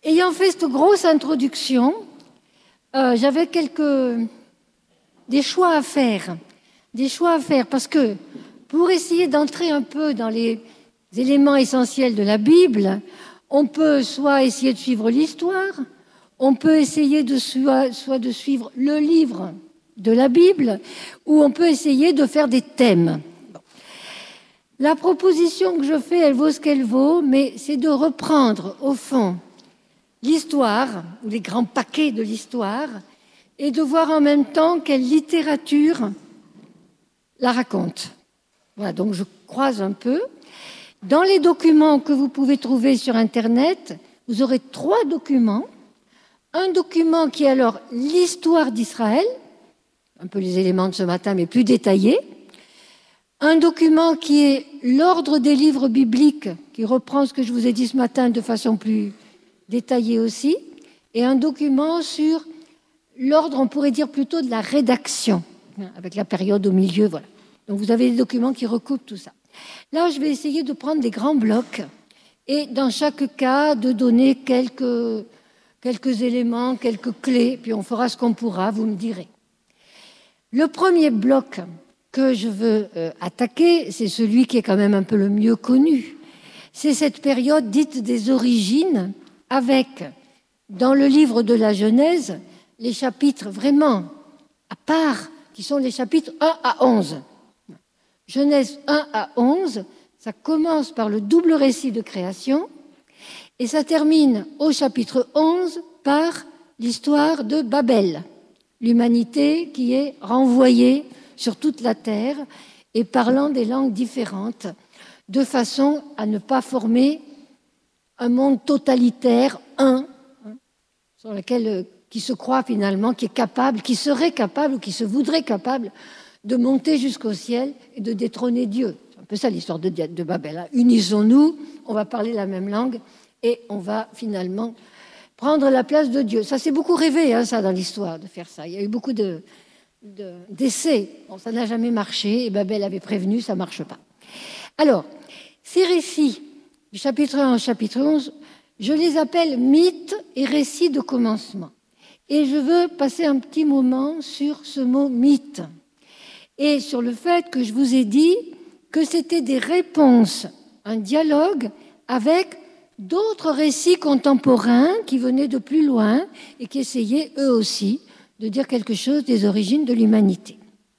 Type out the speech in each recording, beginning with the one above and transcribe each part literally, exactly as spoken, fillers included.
Ayant fait cette grosse introduction, euh, j'avais quelques des choix à faire, des choix à faire, parce que pour essayer d'entrer un peu dans les éléments essentiels de la Bible, on peut soit essayer de suivre l'histoire, on peut essayer de soit, soit de suivre le livre de la Bible, ou on peut essayer de faire des thèmes. La proposition que je fais, elle vaut ce qu'elle vaut, mais c'est de reprendre, au fond, l'histoire, ou les grands paquets de l'histoire, et de voir en même temps quelle littérature la raconte. Voilà, donc je croise un peu. Dans les documents que vous pouvez trouver sur Internet, vous aurez trois documents. Un document qui est alors l'histoire d'Israël, un peu les éléments de ce matin, mais plus détaillés. Un document qui est l'ordre des livres bibliques, qui reprend ce que je vous ai dit ce matin de façon plus détaillée aussi. Et un document sur l'ordre, on pourrait dire plutôt de la rédaction, avec la période au milieu, voilà. Donc vous avez des documents qui recoupent tout ça. Là, je vais essayer de prendre des grands blocs et dans chaque cas de donner quelques, quelques éléments, quelques clés, puis on fera ce qu'on pourra, vous me direz. Le premier bloc que je veux euh, attaquer, c'est celui qui est quand même un peu le mieux connu. C'est cette période dite des origines, avec, dans le livre de la Genèse, les chapitres vraiment à part, qui sont les chapitres un à onze. Genèse un à onze, ça commence par le double récit de création et ça termine au chapitre onze par l'histoire de Babel, l'humanité qui est renvoyée sur toute la terre et parlant des langues différentes, de façon à ne pas former un monde totalitaire, un, sur lequel, qui se croit finalement, qui est capable, qui serait capable ou qui se voudrait capable de monter jusqu'au ciel et de détrôner Dieu. C'est un peu ça l'histoire de, de Babel. Hein. Unissons-nous, on va parler la même langue et on va finalement prendre la place de Dieu. Ça s'est beaucoup rêvé, hein, ça, dans l'histoire, de faire ça. Il y a eu beaucoup de, de, d'essais. Bon, ça n'a jamais marché et Babel avait prévenu, ça ne marche pas. Alors, ces récits, du chapitre un au chapitre onze, je les appelle mythes et récits de commencement. Et je veux passer un petit moment sur ce mot mythe et sur le fait que je vous ai dit que c'était des réponses, un dialogue avec d'autres récits contemporains qui venaient de plus loin et qui essayaient eux aussi de dire quelque chose des origines de l'humanité.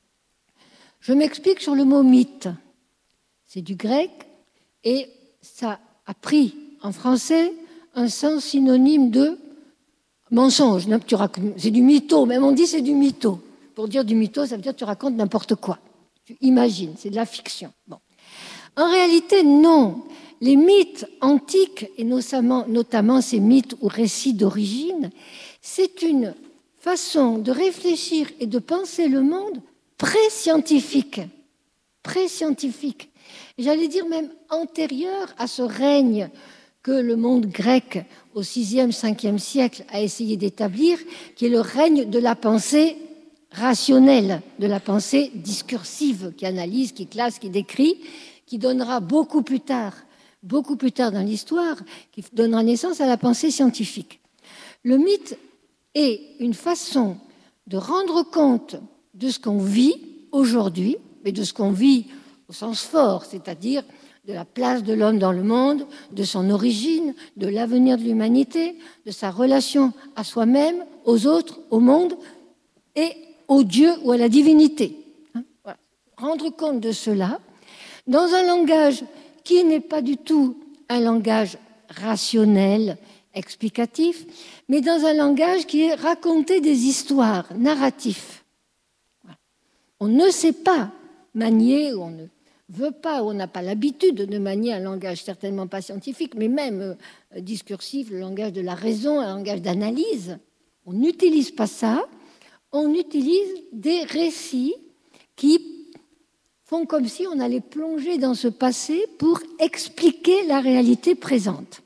Je m'explique sur le mot mythe. C'est du grec et ça a pris en français un sens synonyme de mensonge. C'est du mytho, même on dit c'est du mytho. Pour dire du mytho, ça veut dire que tu racontes n'importe quoi. Tu imagines, c'est de la fiction. Bon. En réalité, non. Les mythes antiques, et notamment, notamment ces mythes ou récits d'origine, c'est une façon de réfléchir et de penser le monde pré-scientifique. Pré-scientifique. J'allais dire même antérieur à ce règne que le monde grec au sixième, cinquième siècle a essayé d'établir, qui est le règne de la pensée rationnelle, de la pensée discursive, qui analyse, qui classe, qui décrit, qui donnera beaucoup plus tard, beaucoup plus tard dans l'histoire, qui donnera naissance à la pensée scientifique. Le mythe est une façon de rendre compte de ce qu'on vit aujourd'hui, mais de ce qu'on vit au sens fort, c'est-à-dire de la place de l'homme dans le monde, de son origine, de l'avenir de l'humanité, de sa relation à soi-même, aux autres, au monde et au Dieu ou à la divinité. Voilà. Rendre compte de cela dans un langage qui n'est pas du tout un langage rationnel, explicatif, mais dans un langage qui est raconter des histoires, narratifs. Voilà. On ne sait pas manier, on ne veut pas, on n'a pas l'habitude de manier un langage certainement pas scientifique, mais même euh, discursif, le langage de la raison, un langage d'analyse. On n'utilise pas ça, on utilise des récits qui font comme si on allait plonger dans ce passé pour expliquer la réalité présente.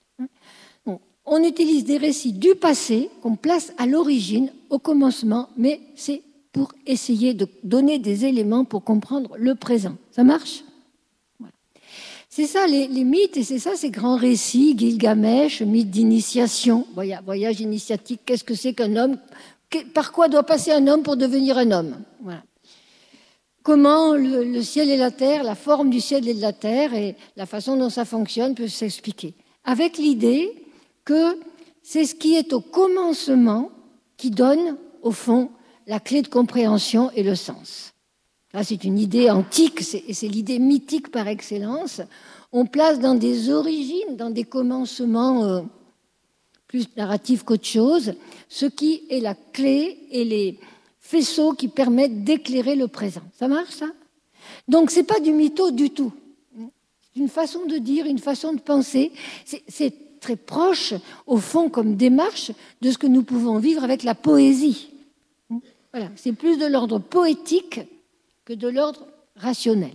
Bon, on utilise des récits du passé qu'on place à l'origine, au commencement, mais c'est pour essayer de donner des éléments pour comprendre le présent. Ça marche ? Voilà. c'est ça les, les mythes, et c'est ça ces grands récits, Gilgamesh, mythe d'initiation, voyage, voyage initiatique, qu'est-ce que c'est qu'un homme, par quoi doit passer un homme pour devenir un homme, voilà. Comment le, le ciel et la terre, la forme du ciel et de la terre et la façon dont ça fonctionne peut s'expliquer. Avec l'idée que c'est ce qui est au commencement qui donne, au fond, la clé de compréhension et le sens. Là, c'est une idée antique, c'est, c'est l'idée mythique par excellence. On place dans des origines, dans des commencements euh, plus narratifs qu'autre chose, ce qui est la clé et les faisceaux qui permettent d'éclairer le présent. Ça marche, ça? Donc, ce n'est pas du mytho du tout. C'est une façon de dire, une façon de penser. C'est, c'est très proche, au fond, comme démarche, de ce que nous pouvons vivre avec la poésie. Voilà, c'est plus de l'ordre poétique que de l'ordre rationnel.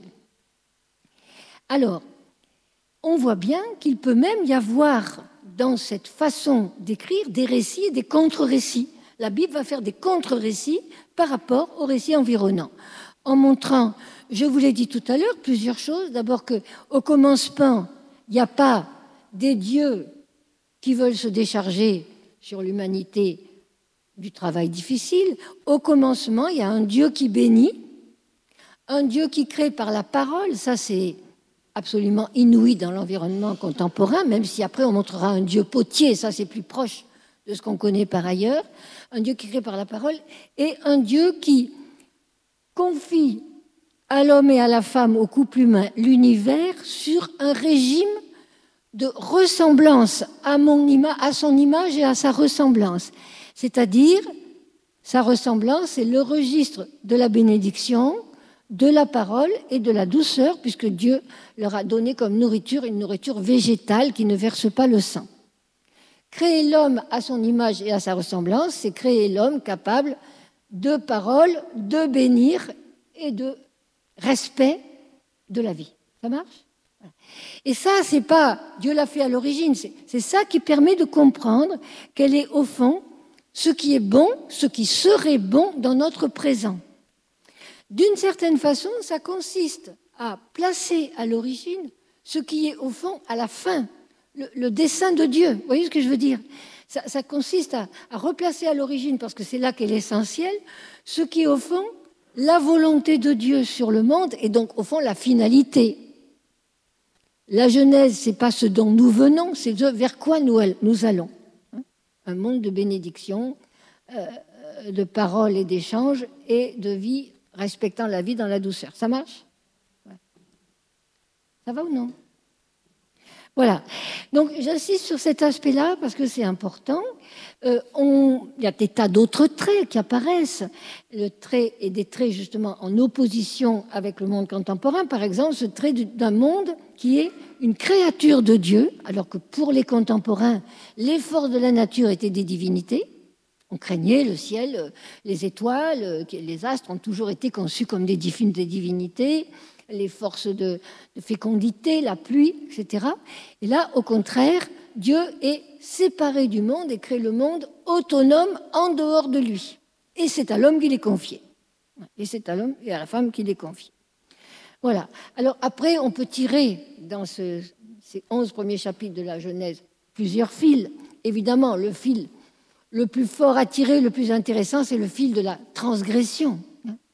Alors, on voit bien qu'il peut même y avoir, dans cette façon d'écrire, des récits et des contre-récits. La Bible va faire des contre-récits par rapport aux récits environnants, en montrant, je vous l'ai dit tout à l'heure, plusieurs choses. D'abord qu'au commencement, il n'y a pas des dieux qui veulent se décharger sur l'humanité du travail difficile. Au commencement, il y a un Dieu qui bénit, un Dieu qui crée par la parole. Ça, c'est absolument inouï dans l'environnement contemporain, même si après on montrera un Dieu potier, ça c'est plus proche de ce qu'on connaît par ailleurs. Un Dieu qui crée par la parole, et un Dieu qui confie à l'homme et à la femme, au couple humain, l'univers sur un régime de ressemblance à, mon ima- à son image et à sa ressemblance. C'est-à-dire, sa ressemblance, c'est le registre de la bénédiction, de la parole et de la douceur, puisque Dieu leur a donné comme nourriture une nourriture végétale qui ne verse pas le sang. Créer l'homme à son image et à sa ressemblance, c'est créer l'homme capable de parole, de bénir et de respect de la vie. Ça marche? Et ça, c'est pas Dieu l'a fait à l'origine, c'est, c'est ça qui permet de comprendre quel est au fond ce qui est bon, ce qui serait bon dans notre présent. D'une certaine façon, ça consiste à placer à l'origine ce qui est au fond à la fin. Le, le dessein de Dieu, vous voyez ce que je veux dire? Ça, ça consiste à, à replacer à l'origine, parce que c'est là qu'est l'essentiel, ce qui est au fond la volonté de Dieu sur le monde, et donc au fond la finalité. La Genèse, ce n'est pas ce dont nous venons, c'est vers quoi nous, nous allons. Un monde de bénédiction, euh, de paroles et d'échanges, et de vie respectant la vie dans la douceur. Ça marche? Ouais. Ça va ou non? Voilà. Donc, j'insiste sur cet aspect-là parce que c'est important. Euh, on, il y a des tas d'autres traits qui apparaissent. Le trait est des traits justement en opposition avec le monde contemporain. Par exemple, ce trait d'un monde qui est une créature de Dieu, alors que pour les contemporains, les forces de la nature étaient des divinités. On craignait le ciel, les étoiles, les astres ont toujours été conçus comme des divinités. Les forces de, de fécondité, la pluie, et cetera. Et là, au contraire, Dieu est séparé du monde et crée le monde autonome en dehors de lui. Et c'est à l'homme qu'il est confié. Et c'est à l'homme et à la femme qu'il est confié. Voilà. Alors après, on peut tirer dans ce, ces onze premiers chapitres de la Genèse plusieurs fils. Évidemment, le fil le plus fort à tirer, le plus intéressant, c'est le fil de la transgression. Pourquoi ?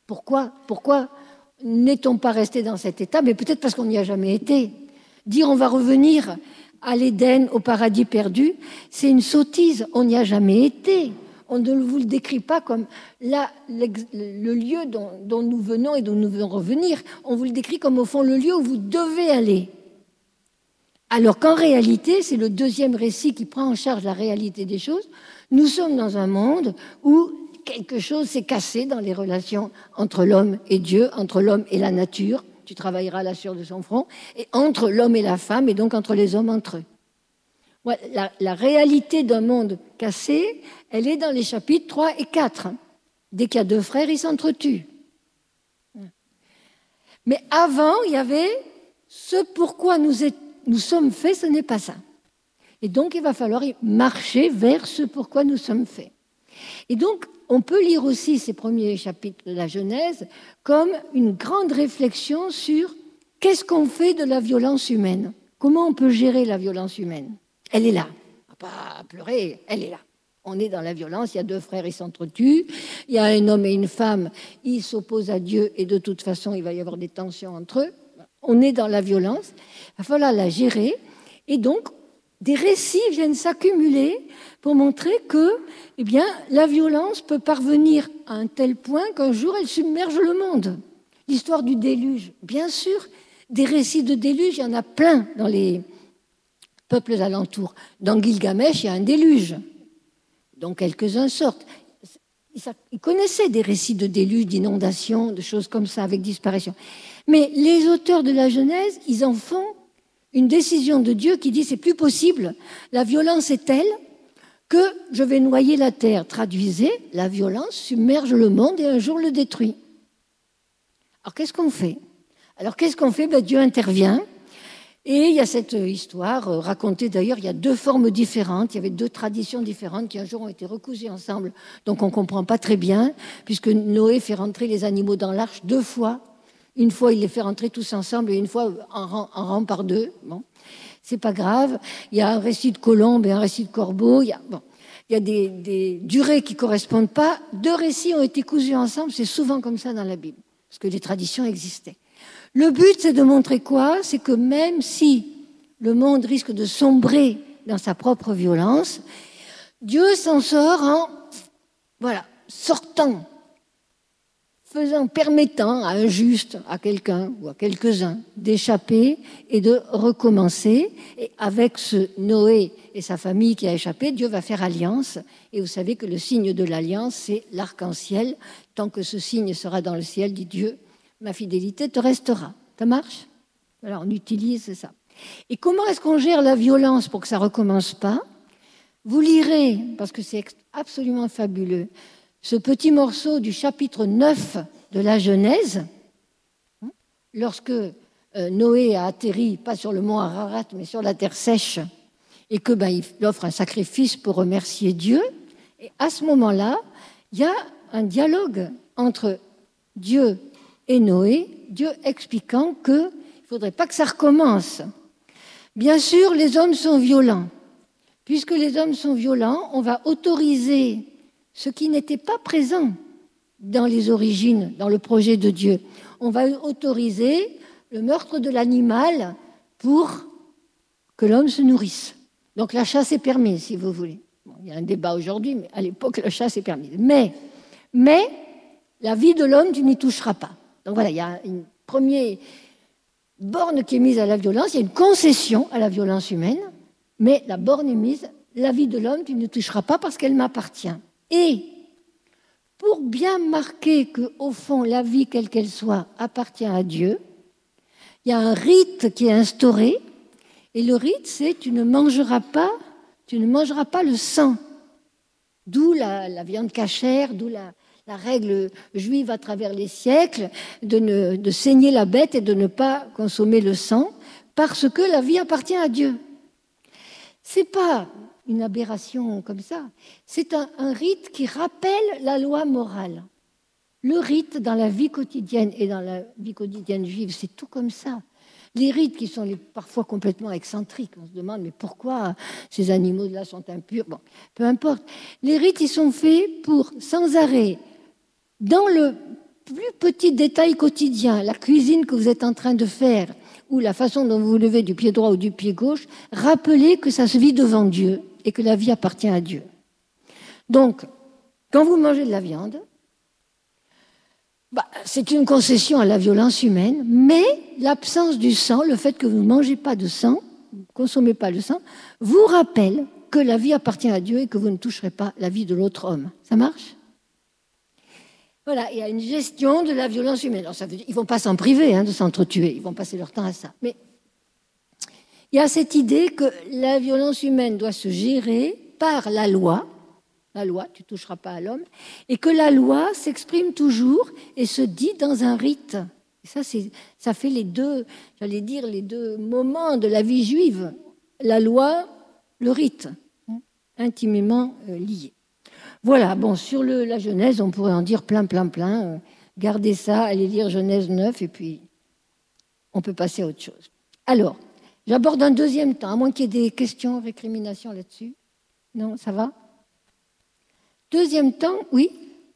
Pourquoi n'est-on pas resté dans cet état? Mais peut-être parce qu'on n'y a jamais été. Dire on va revenir à l'Éden, au paradis perdu, c'est une sottise. On n'y a jamais été. On ne vous le décrit pas comme là, le lieu dont, dont nous venons et dont nous venons revenir. On vous le décrit comme au fond le lieu où vous devez aller. Alors qu'en réalité, c'est le deuxième récit qui prend en charge la réalité des choses. Nous sommes dans un monde où quelque chose s'est cassé dans les relations entre l'homme et Dieu, entre l'homme et la nature, tu travailleras la sueur de son front, et entre l'homme et la femme, et donc entre les hommes entre eux. Ouais, la, la réalité d'un monde cassé, elle est dans les chapitres trois et quatre. Dès qu'il y a deux frères, ils s'entretuent. Mais avant, il y avait ce pourquoi nous, est, nous sommes faits, ce n'est pas ça. Et donc, il va falloir marcher vers ce pourquoi nous sommes faits. Et donc, on peut lire aussi ces premiers chapitres de la Genèse comme une grande réflexion sur qu'est-ce qu'on fait de la violence humaine? Comment on peut gérer la violence humaine? Elle est là. On ne va pas pleurer, elle est là. On est dans la violence, il y a deux frères, ils s'entretuent, il y a un homme et une femme, ils s'opposent à Dieu et de toute façon, il va y avoir des tensions entre eux. On est dans la violence, il va falloir la gérer. Et donc, des récits viennent s'accumuler pour montrer que eh bien, la violence peut parvenir à un tel point qu'un jour, elle submerge le monde. L'histoire du déluge, bien sûr, des récits de déluge, il y en a plein dans les peuples alentours. Dans Gilgamesh, il y a un déluge, dont quelques-uns sortent. Ils connaissaient des récits de déluge, d'inondations, de choses comme ça, avec disparition. Mais les auteurs de la Genèse, ils en font une décision de Dieu qui dit c'est plus possible, la violence est telle que je vais noyer la terre. Traduisez, la violence submerge le monde et un jour le détruit. Alors qu'est-ce qu'on fait? Alors qu'est-ce qu'on fait? Ben, Dieu intervient. Et il y a cette histoire, euh, racontée d'ailleurs, il y a deux formes différentes, il y avait deux traditions différentes qui un jour ont été recousues ensemble, donc on ne comprend pas très bien, puisque Noé fait rentrer les animaux dans l'arche deux fois. Une fois, il les fait rentrer tous ensemble, et une fois, en rang, en rang par deux. Bon, c'est pas grave. Il y a un récit de colombe et un récit de corbeau. Il y a, bon, il y a des, des durées qui ne correspondent pas. Deux récits ont été cousus ensemble, c'est souvent comme ça dans la Bible, parce que les traditions existaient. Le but, c'est de montrer quoi? C'est que même si le monde risque de sombrer dans sa propre violence, Dieu s'en sort en, voilà, sortant, faisant, permettant à un juste, à quelqu'un ou à quelques-uns d'échapper et de recommencer. Et avec ce Noé et sa famille qui a échappé, Dieu va faire alliance. Et vous savez que le signe de l'alliance, c'est l'arc-en-ciel. Tant que ce signe sera dans le ciel, dit Dieu, ma fidélité te restera. Ça marche? Alors, on utilise ça. Et comment est-ce qu'on gère la violence pour que ça ne recommence pas? Vous lirez, parce que c'est absolument fabuleux, ce petit morceau du chapitre neuf de la Genèse, lorsque Noé a atterri, pas sur le mont Ararat, mais sur la terre sèche, et que ben, il offre un sacrifice pour remercier Dieu. Et à ce moment-là, il y a un dialogue entre Dieu et Noé, Dieu expliquant qu'il ne faudrait pas que ça recommence. Bien sûr, les hommes sont violents. Puisque les hommes sont violents, on va autoriser ce qui n'était pas présent dans les origines, dans le projet de Dieu. On va autoriser le meurtre de l'animal pour que l'homme se nourrisse. Donc la chasse est permise, si vous voulez. Bon, il y a un débat aujourd'hui, mais à l'époque, la chasse est permise. Mais, mais la vie de l'homme, tu n'y toucheras pas. Donc voilà, il y a une première borne qui est mise à la violence, il y a une concession à la violence humaine, mais la borne est mise, la vie de l'homme, tu ne toucheras pas parce qu'elle m'appartient. Et pour bien marquer qu'au fond, la vie, quelle qu'elle soit, appartient à Dieu, il y a un rite qui est instauré, et le rite, c'est tu ne mangeras pas, tu ne mangeras pas le sang. D'où la, la viande cachère, d'où la, la règle juive à travers les siècles de, ne, de saigner la bête et de ne pas consommer le sang, parce que la vie appartient à Dieu. Ce n'est pas une aberration comme ça, c'est un, un rite qui rappelle la loi morale. Le rite dans la vie quotidienne et dans la vie quotidienne juive, c'est tout comme ça. Les rites qui sont les, parfois complètement excentriques, on se demande mais pourquoi ces animaux-là sont impurs? Bon, peu importe. Les rites, ils sont faits pour, sans arrêt, dans le plus petit détail quotidien, la cuisine que vous êtes en train de faire, ou la façon dont vous vous levez du pied droit ou du pied gauche, rappelez que ça se vit devant Dieu et que la vie appartient à Dieu. Donc, quand vous mangez de la viande, bah, c'est une concession à la violence humaine, mais l'absence du sang, le fait que vous ne mangez pas de sang, vous ne consommez pas le sang, vous rappelle que la vie appartient à Dieu et que vous ne toucherez pas la vie de l'autre homme. Ça marche? Voilà, il y a une gestion de la violence humaine. Alors, ça veut dire, ils ne vont pas s'en priver hein, de s'entretuer, ils vont passer leur temps à ça. Mais il y a cette idée que la violence humaine doit se gérer par la loi, la loi, tu ne toucheras pas à l'homme, et que la loi s'exprime toujours et se dit dans un rite. Et ça, c'est, ça fait les deux, j'allais dire, les deux moments de la vie juive, la loi, le rite, hein, intimement euh, liés. Voilà, bon, sur le, la Genèse, on pourrait en dire plein, plein, plein. Euh, gardez ça, allez lire Genèse neuf, et puis on peut passer à autre chose. Alors, j'aborde un deuxième temps, à moins qu'il y ait des questions, récriminations là-dessus. Non, ça va? Deuxième temps, oui?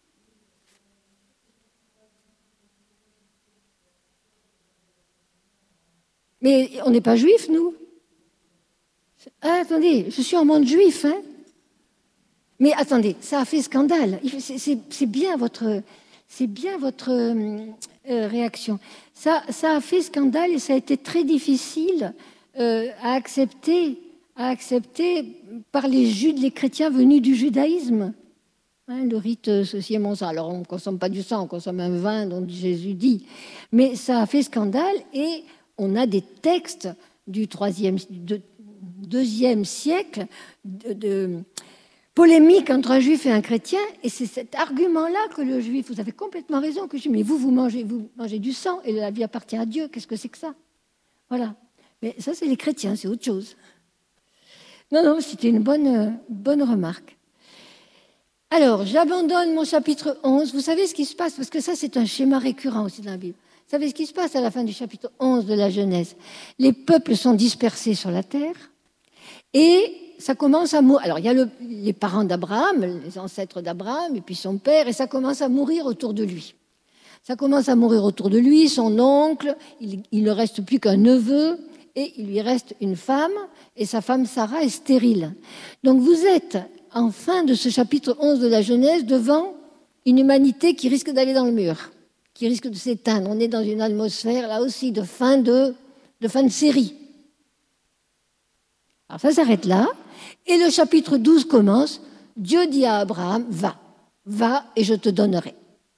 Mais on n'est pas juifs, nous? Ah, attendez, je suis en monde juif, hein? Mais attendez, ça a fait scandale. C'est bien votre, c'est bien votre euh, réaction. Ça, ça a fait scandale et ça a été très difficile euh, à accepter, à accepter par les Judes, les chrétiens venus du judaïsme. Hein, le rite, ceci est mon sang. Alors, on ne consomme pas du sang, on consomme un vin dont Jésus dit. Mais ça a fait scandale et on a des textes du troisième, de, deuxième siècle de, de polémique entre un juif et un chrétien, et c'est cet argument-là que le juif, vous avez complètement raison, que je dis, mais vous, vous mangez, vous mangez du sang, et la vie appartient à Dieu, qu'est-ce que c'est que ça? Voilà. Mais ça, c'est les chrétiens, c'est autre chose. Non, non, c'était une bonne, bonne remarque. Alors, j'abandonne mon chapitre onze. Vous savez ce qui se passe? Parce que ça, c'est un schéma récurrent aussi dans la Bible. Vous savez ce qui se passe à la fin du chapitre onze de la Genèse? Les peuples sont dispersés sur la terre, et ça commence à mourir. Alors, il y a le, les parents d'Abraham, les ancêtres d'Abraham, et puis son père, et ça commence à mourir autour de lui. Ça commence à mourir autour de lui, son oncle, il, il ne reste plus qu'un neveu, et il lui reste une femme, et sa femme Sarah est stérile. Donc, vous êtes, en fin de ce chapitre onze de la Genèse, devant une humanité qui risque d'aller dans le mur, qui risque de s'éteindre. On est dans une atmosphère, là aussi, de fin de, de, fin de série. Alors, ça s'arrête là. Et le chapitre douze commence. Dieu dit à Abraham, va, va et je te donnerai.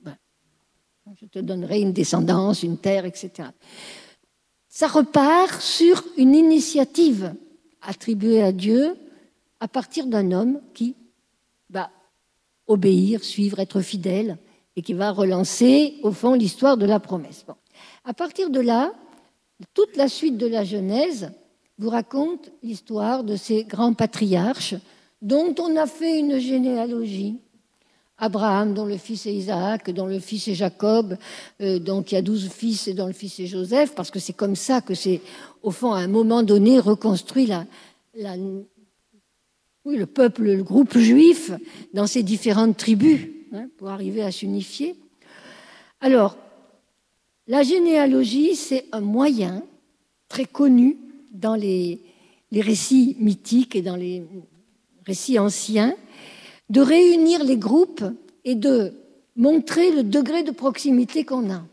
Je te donnerai une descendance, une terre, et cetera. Ça repart sur une initiative attribuée à Dieu à partir d'un homme qui va obéir, suivre, être fidèle et qui va relancer, au fond, l'histoire de la promesse. Bon. À partir de là, toute la suite de la Genèse vous raconte l'histoire de ces grands patriarches dont on a fait une généalogie. Abraham, dont le fils est Isaac, dont le fils est Jacob, euh, donc il y a douze fils et dont le fils est Joseph, parce que c'est comme ça que c'est, au fond, à un moment donné, reconstruit la, la, oui, le peuple, le groupe juif dans ses différentes tribus, hein, pour arriver à s'unifier. Alors, la généalogie, c'est un moyen très connu dans les, les récits mythiques et dans les récits anciens, de réunir les groupes et de montrer le degré de proximité qu'on a.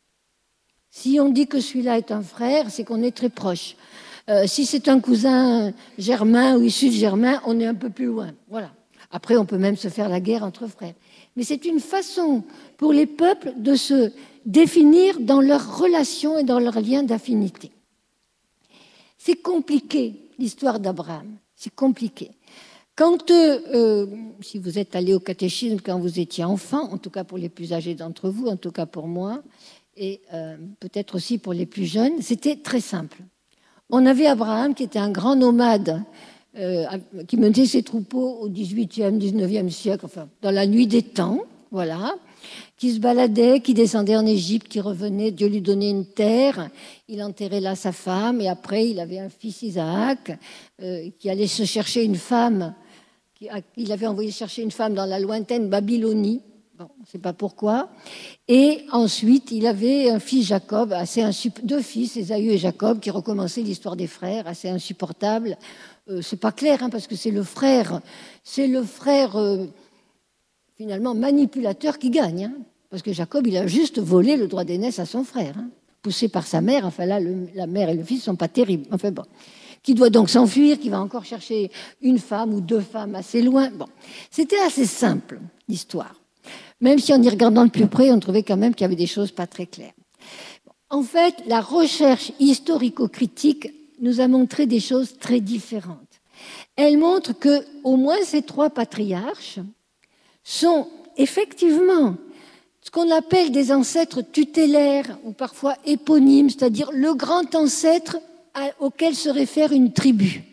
Si on dit que celui-là est un frère, c'est qu'on est très proche. Euh, si c'est un cousin germain ou issu de germain, on est un peu plus loin. Voilà. Après, on peut même se faire la guerre entre frères. Mais c'est une façon pour les peuples de se définir dans leurs relations et dans leurs liens d'affinité. C'est compliqué, l'histoire d'Abraham. C'est compliqué. Quand, euh, si vous êtes allé au catéchisme quand vous étiez enfant, en tout cas pour les plus âgés d'entre vous, en tout cas pour moi, et euh, peut-être aussi pour les plus jeunes, c'était très simple. On avait Abraham qui était un grand nomade, euh, qui menait ses troupeaux au dix-huitième, dix-neuvième siècle, enfin, dans la nuit des temps, voilà, qui se baladait, qui descendait en Égypte, qui revenait, Dieu lui donnait une terre, il enterrait là sa femme, et après il avait un fils Isaac, euh, qui allait se chercher une femme, qui, il avait envoyé chercher une femme dans la lointaine Babylonie, bon, on ne sait pas pourquoi, et ensuite il avait un fils Jacob, assez insup- deux fils, Ésaü et Jacob, qui recommençaient l'histoire des frères, assez insupportable. Euh, c'est pas clair, hein, parce que c'est le frère, c'est le frère... Euh, finalement manipulateur qui gagne, hein, parce que Jacob, il a juste volé le droit d'aînesse à son frère, hein, poussé par sa mère. Enfin là, le, la mère et le fils sont pas terribles. Enfin bon, qui doit donc s'enfuir, qui va encore chercher une femme ou deux femmes assez loin. Bon, c'était assez simple l'histoire. Même si en y regardant de plus près, on trouvait quand même qu'il y avait des choses pas très claires. Bon, en fait, la recherche historico-critique nous a montré des choses très différentes. Elle montre que au moins ces trois patriarches sont effectivement ce qu'on appelle des ancêtres tutélaires ou parfois éponymes, c'est-à-dire le grand ancêtre auquel se réfère une tribu.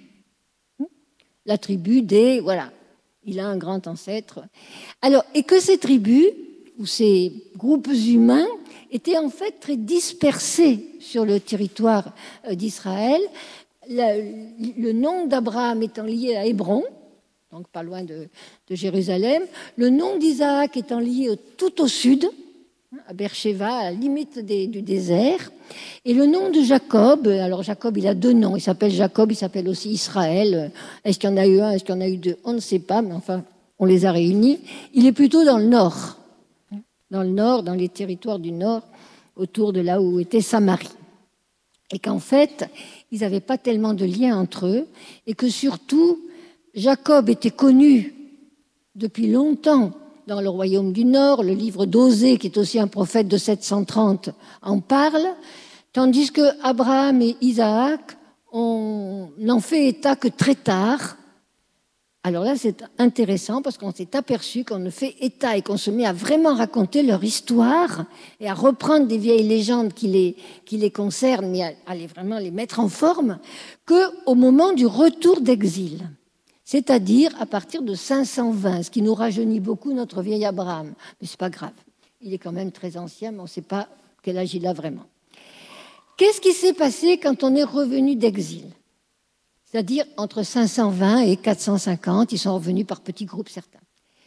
La tribu des... Voilà, il a un grand ancêtre. Alors, et que ces tribus ou ces groupes humains étaient en fait très dispersés sur le territoire d'Israël. Le, le nom d'Abraham étant lié à Hébron, donc pas loin de, de Jérusalem, le nom d'Isaac étant lié au, tout au sud, à Beersheba, à la limite des, du désert, et le nom de Jacob, alors Jacob il a deux noms, il s'appelle Jacob, il s'appelle aussi Israël, est-ce qu'il y en a eu un, est-ce qu'il y en a eu deux, on ne sait pas, mais enfin on les a réunis, il est plutôt dans le nord, dans le nord, dans les territoires du nord, autour de là où était Samarie, et qu'en fait ils n'avaient pas tellement de lien entre eux, et que surtout Jacob était connu depuis longtemps dans le royaume du Nord. Le livre d'Osée, qui est aussi un prophète de sept cent trente, en parle, tandis que Abraham et Isaac, on n'en fait état que très tard. Alors là, c'est intéressant parce qu'on s'est aperçu qu'on ne fait état et qu'on se met à vraiment raconter leur histoire et à reprendre des vieilles légendes qui les, qui les concernent, mais à, à les, vraiment les mettre en forme, qu'au moment du retour d'exil. C'est-à-dire à partir de cinq cent vingt, ce qui nous rajeunit beaucoup notre vieil Abraham. Mais ce n'est pas grave, il est quand même très ancien, mais on ne sait pas quel âge il a vraiment. Qu'est-ce qui s'est passé quand on est revenu d'exil? C'est-à-dire entre cinq cent vingt et quatre cent cinquante, ils sont revenus par petits groupes certains.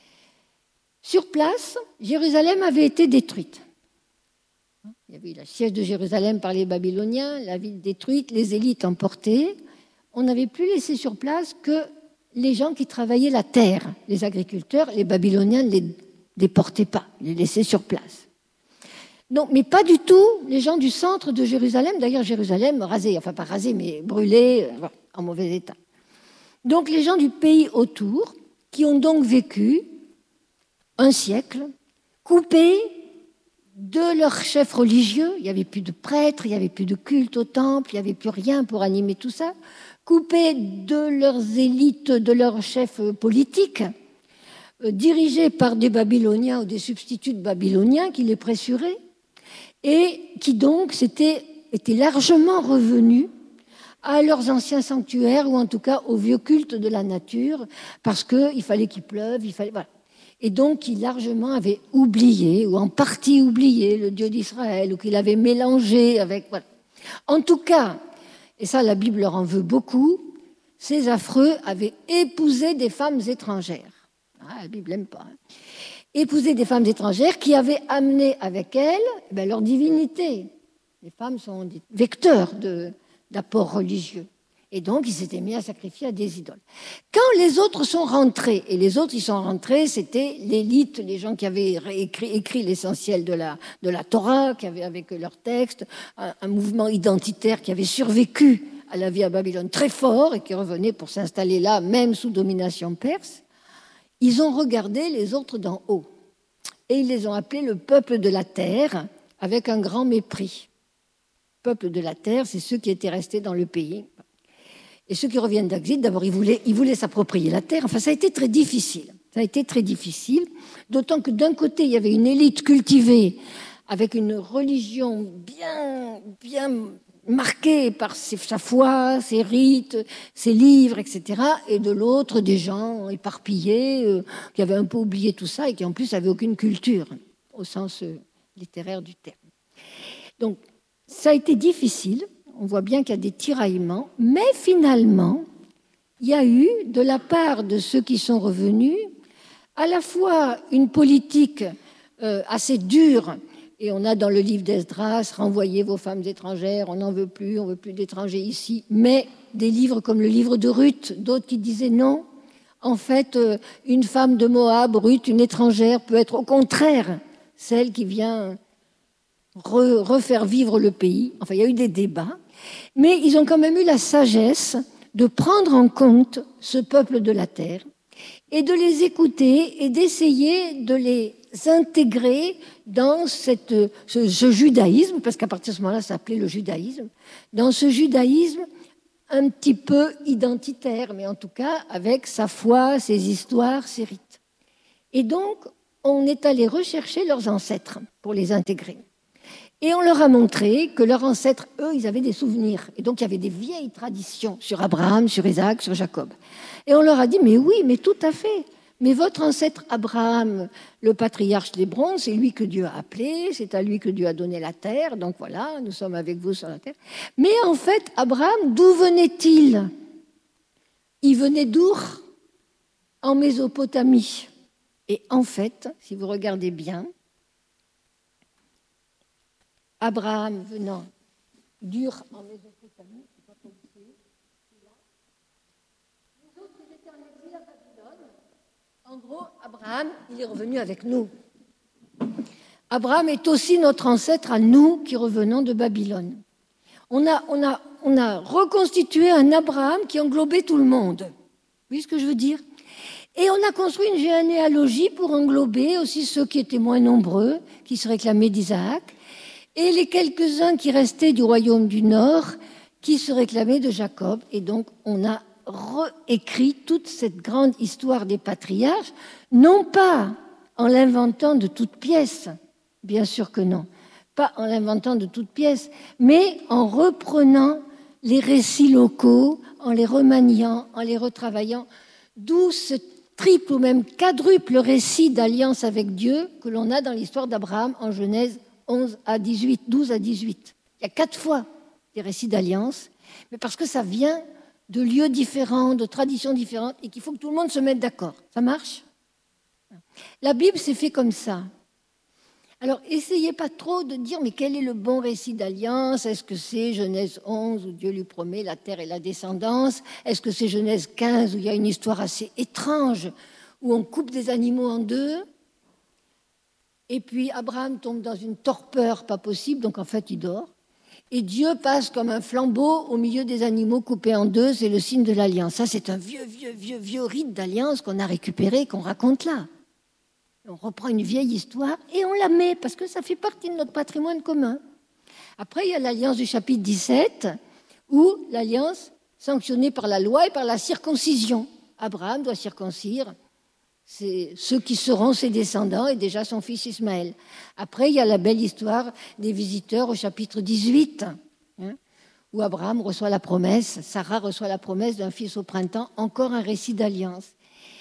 Sur place, Jérusalem avait été détruite. Il y avait eu le siège de Jérusalem par les Babyloniens, la ville détruite, les élites emportées. On n'avait plus laissé sur place que les gens qui travaillaient la terre, les agriculteurs. Les Babyloniens ne les déportaient pas, ils les laissaient sur place. Non, mais pas du tout les gens du centre de Jérusalem. D'ailleurs, Jérusalem rasée, enfin pas rasée, mais brûlée, en mauvais état. Donc les gens du pays autour, qui ont donc vécu un siècle, coupés de leurs chefs religieux. Il n'y avait plus de prêtres, il n'y avait plus de culte au temple, il n'y avait plus rien pour animer tout ça. Coupés de leurs élites, de leurs chefs politiques, euh, dirigés par des Babyloniens ou des substituts de Babyloniens qui les pressuraient, et qui donc s'étaient, étaient largement revenus à leurs anciens sanctuaires, ou en tout cas au vieux culte de la nature, parce qu'il fallait qu'il pleuve, il fallait... Voilà. Et donc qui largement avaient oublié, ou en partie oublié, le Dieu d'Israël, ou qu'il avait mélangé avec... Voilà. En tout cas, et ça la Bible leur en veut beaucoup, ces affreux avaient épousé des femmes étrangères. Ah, la Bible n'aime pas. Hein. Épousé des femmes étrangères qui avaient amené avec elles ben, leur divinité. Les femmes sont des vecteurs de, d'apports religieux. Et donc, ils s'étaient mis à sacrifier à des idoles. Quand les autres sont rentrés, et les autres, ils sont rentrés, c'était l'élite, les gens qui avaient écrit, écrit l'essentiel de la, de la Torah, qui avaient avec leurs textes, un, un mouvement identitaire qui avait survécu à la vie à Babylone très fort et qui revenait pour s'installer là, même sous domination perse. Ils ont regardé les autres d'en haut. Et ils les ont appelés le peuple de la terre, avec un grand mépris. Le peuple de la terre, c'est ceux qui étaient restés dans le pays. Et ceux qui reviennent d'exil, d'abord, ils voulaient, ils voulaient s'approprier la terre. Enfin, ça a été très difficile. Ça a été très difficile, d'autant que d'un côté, il y avait une élite cultivée, avec une religion bien, bien marquée par ses, sa foi, ses rites, ses livres, et cetera. Et de l'autre, des gens éparpillés, euh, qui avaient un peu oublié tout ça et qui, en plus, n'avaient aucune culture, au sens euh, littéraire du terme. Donc, ça a été difficile. On voit bien qu'il y a des tiraillements, mais finalement, il y a eu, de la part de ceux qui sont revenus, à la fois une politique euh, assez dure, et on a dans le livre d'Esdras, renvoyez vos femmes étrangères, on n'en veut plus, on ne veut plus d'étrangers ici, mais des livres comme le livre de Ruth, d'autres qui disaient non, en fait, euh, une femme de Moab, Ruth, une étrangère, peut être au contraire celle qui vient re, refaire vivre le pays. Enfin, il y a eu des débats. Mais ils ont quand même eu la sagesse de prendre en compte ce peuple de la terre et de les écouter et d'essayer de les intégrer dans cette, ce, ce judaïsme, parce qu'à partir de ce moment-là, ça s'appelait le judaïsme, dans ce judaïsme un petit peu identitaire, mais en tout cas avec sa foi, ses histoires, ses rites. Et donc, on est allé rechercher leurs ancêtres pour les intégrer. Et on leur a montré que leurs ancêtres, eux, ils avaient des souvenirs. Et donc, il y avait des vieilles traditions sur Abraham, sur Isaac, sur Jacob. Et on leur a dit, mais oui, mais tout à fait. Mais votre ancêtre Abraham, le patriarche d'Hébron, c'est lui que Dieu a appelé, c'est à lui que Dieu a donné la terre, donc voilà, nous sommes avec vous sur la terre. Mais en fait, Abraham, d'où venait-il? Il venait d'Our, en Mésopotamie. Et en fait, si vous regardez bien, Abraham venant d'Ur en Mésopotamie, je sais pas comment c'est, c'est là. Les autres, ils étaient en exil à Babylone. En gros, Abraham, il est revenu avec nous. Abraham est aussi notre ancêtre à nous qui revenons de Babylone. On a, on a, on a reconstitué un Abraham qui englobait tout le monde. Vous voyez ce que je veux dire? Et on a construit une généalogie pour englober aussi ceux qui étaient moins nombreux, qui se réclamaient d'Isaac, et les quelques-uns qui restaient du royaume du Nord, qui se réclamaient de Jacob. Et donc, on a réécrit toute cette grande histoire des patriarches, non pas en l'inventant de toutes pièces, bien sûr que non, pas en l'inventant de toutes pièces, mais en reprenant les récits locaux, en les remaniant, en les retravaillant, d'où ce triple ou même quadruple récit d'alliance avec Dieu que l'on a dans l'histoire d'Abraham en Genèse onze à dix-huit, douze à dix-huit. Il y a quatre fois des récits d'alliance, mais parce que ça vient de lieux différents, de traditions différentes, et qu'il faut que tout le monde se mette d'accord. Ça marche? La Bible s'est fait comme ça. Alors, essayez pas trop de dire, mais quel est le bon récit d'alliance? Est-ce que c'est Genèse onze, où Dieu lui promet la terre et la descendance? Est-ce que c'est Genèse quinze, où il y a une histoire assez étrange, où on coupe des animaux en deux? Et puis Abraham tombe dans une torpeur pas possible, donc en fait il dort. Et Dieu passe comme un flambeau au milieu des animaux coupés en deux, c'est le signe de l'alliance. Ça, c'est un vieux, vieux, vieux, vieux rite d'alliance qu'on a récupéré, qu'on raconte là. On reprend une vieille histoire et on la met, parce que ça fait partie de notre patrimoine commun. Après, il y a l'alliance du chapitre dix-sept, où l'alliance sanctionnée par la loi et par la circoncision. Abraham doit circoncire c'est ceux qui seront ses descendants et déjà son fils Ismaël. Après, il y a la belle histoire des visiteurs au chapitre dix-huit, hein, où Abraham reçoit la promesse, Sarah reçoit la promesse d'un fils au printemps, encore un récit d'alliance.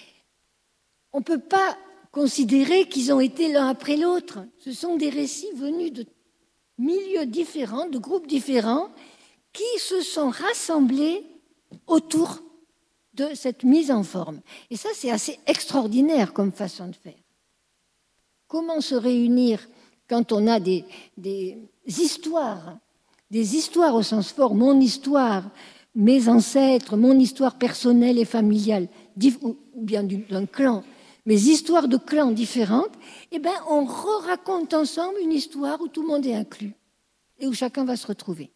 On ne peut pas considérer qu'ils ont été l'un après l'autre. Ce sont des récits venus de milieux différents, de groupes différents, qui se sont rassemblés autour de cette mise en forme. Et ça, c'est assez extraordinaire comme façon de faire. Comment se réunir quand on a des, des histoires, des histoires au sens fort, mon histoire, mes ancêtres, mon histoire personnelle et familiale, ou bien d'un clan, mes histoires de clans différentes, eh bien, on re-raconte ensemble une histoire où tout le monde est inclus et où chacun va se retrouver.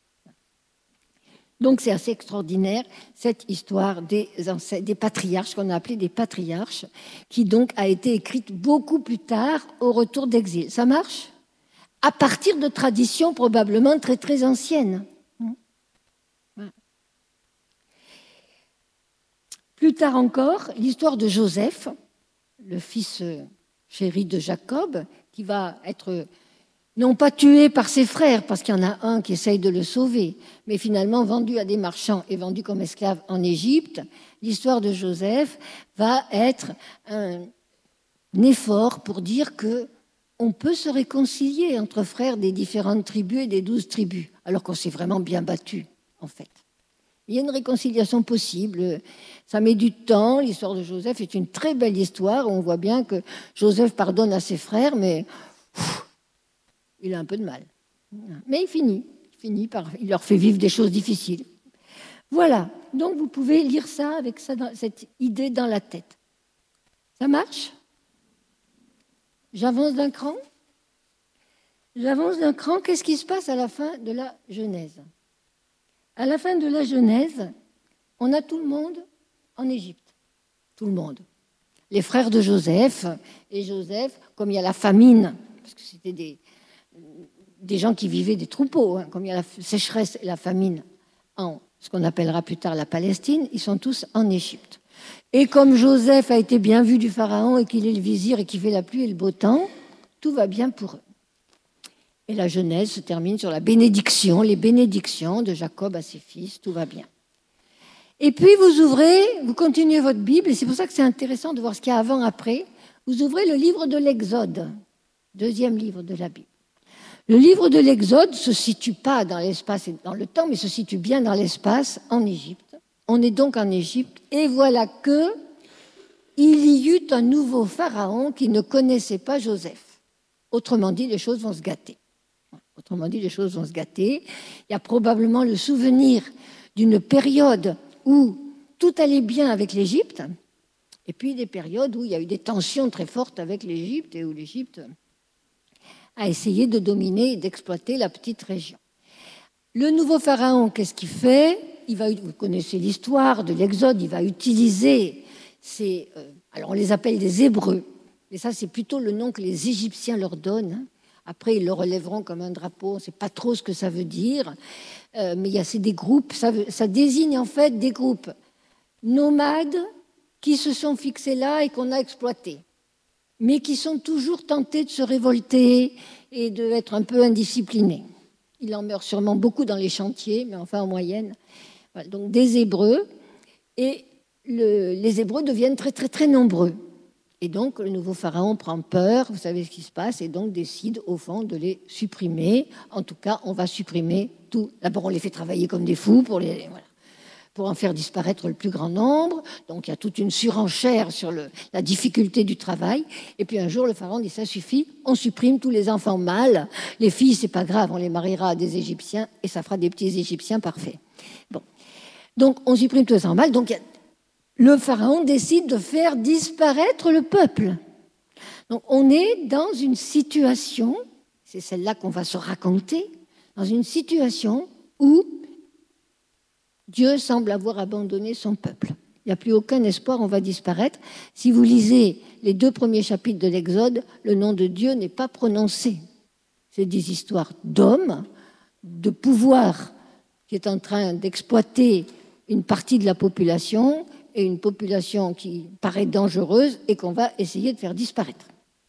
Donc c'est assez extraordinaire, cette histoire des, des patriarches, qu'on a appelé des patriarches, qui donc a été écrite beaucoup plus tard au retour d'exil. Ça marche? À partir de traditions probablement très très anciennes. Plus tard encore, l'histoire de Joseph, le fils chéri de Jacob, qui va être non pas tué par ses frères, parce qu'il y en a un qui essaye de le sauver, mais finalement vendu à des marchands et vendu comme esclave en Égypte. L'histoire de Joseph va être un effort pour dire qu'on peut se réconcilier entre frères des différentes tribus et des douze tribus, alors qu'on s'est vraiment bien battu, en fait. Il y a une réconciliation possible, ça met du temps. L'histoire de Joseph est une très belle histoire, on voit bien que Joseph pardonne à ses frères, mais pff, il a un peu de mal. Mais il finit, il finit par, il leur fait vivre des choses difficiles. Voilà, donc vous pouvez lire ça avec ça, cette idée dans la tête. Ça marche? J'avance d'un cran? J'avance d'un cran, qu'est-ce qui se passe à la fin de la Genèse? À la fin de la Genèse, on a tout le monde en Égypte. Tout le monde. Les frères de Joseph, et Joseph, comme il y a la famine, parce que c'était des, des gens qui vivaient des troupeaux, hein, comme il y a la sécheresse et la famine en ce qu'on appellera plus tard la Palestine, ils sont tous en Égypte. Et comme Joseph a été bien vu du Pharaon et qu'il est le vizir et qu'il fait la pluie et le beau temps, tout va bien pour eux. Et la Genèse se termine sur la bénédiction, les bénédictions de Jacob à ses fils, tout va bien. Et puis vous ouvrez, vous continuez votre Bible, et c'est pour ça que c'est intéressant de voir ce qu'il y a avant-après. Vous ouvrez le livre de l'Exode, deuxième livre de la Bible. Le livre de l'Exode ne se situe pas dans l'espace et dans le temps, mais se situe bien dans l'espace, en Égypte. On est donc en Égypte, et voilà que il y eut un nouveau pharaon qui ne connaissait pas Joseph. Autrement dit, les choses vont se gâter. Autrement dit, les choses vont se gâter. Il y a probablement le souvenir d'une période où tout allait bien avec l'Égypte, et puis des périodes où il y a eu des tensions très fortes avec l'Égypte et où l'Égypte a essayé de dominer et d'exploiter la petite région. Le nouveau pharaon, qu'est-ce qu'il fait? Il va, vous connaissez l'histoire de l'Exode, il va utiliser ces... Euh, alors on les appelle des Hébreux, mais ça c'est plutôt le nom que les Égyptiens leur donnent. Après, ils le relèveront comme un drapeau, on ne sait pas trop ce que ça veut dire, euh, mais il y a, c'est des groupes, ça, veut, ça désigne en fait des groupes nomades qui se sont fixés là et qu'on a exploités, mais qui sont toujours tentés de se révolter et d'être un peu indisciplinés. Il en meurt sûrement beaucoup dans les chantiers, mais enfin en moyenne. Voilà, donc des Hébreux, et le, les Hébreux deviennent très très très nombreux. Et donc le nouveau pharaon prend peur, vous savez ce qui se passe, et donc décide au fond de les supprimer. En tout cas, on va supprimer tout. D'abord, on les fait travailler comme des fous pour les... Voilà, pour en faire disparaître le plus grand nombre. Donc il y a toute une surenchère sur le, la difficulté du travail. Et puis un jour, le pharaon dit, ça suffit, on supprime tous les enfants mâles. Les filles, c'est pas grave, on les mariera à des Égyptiens et ça fera des petits Égyptiens parfaits. Bon. Donc on supprime tous les enfants mâles. Donc il y a, le pharaon décide de faire disparaître le peuple. Donc on est dans une situation, c'est celle-là qu'on va se raconter, dans une situation où Dieu semble avoir abandonné son peuple. Il n'y a plus aucun espoir, on va disparaître. Si vous lisez les deux premiers chapitres de l'Exode, le nom de Dieu n'est pas prononcé. C'est des histoires d'hommes, de pouvoir qui est en train d'exploiter une partie de la population, et une population qui paraît dangereuse et qu'on va essayer de faire disparaître.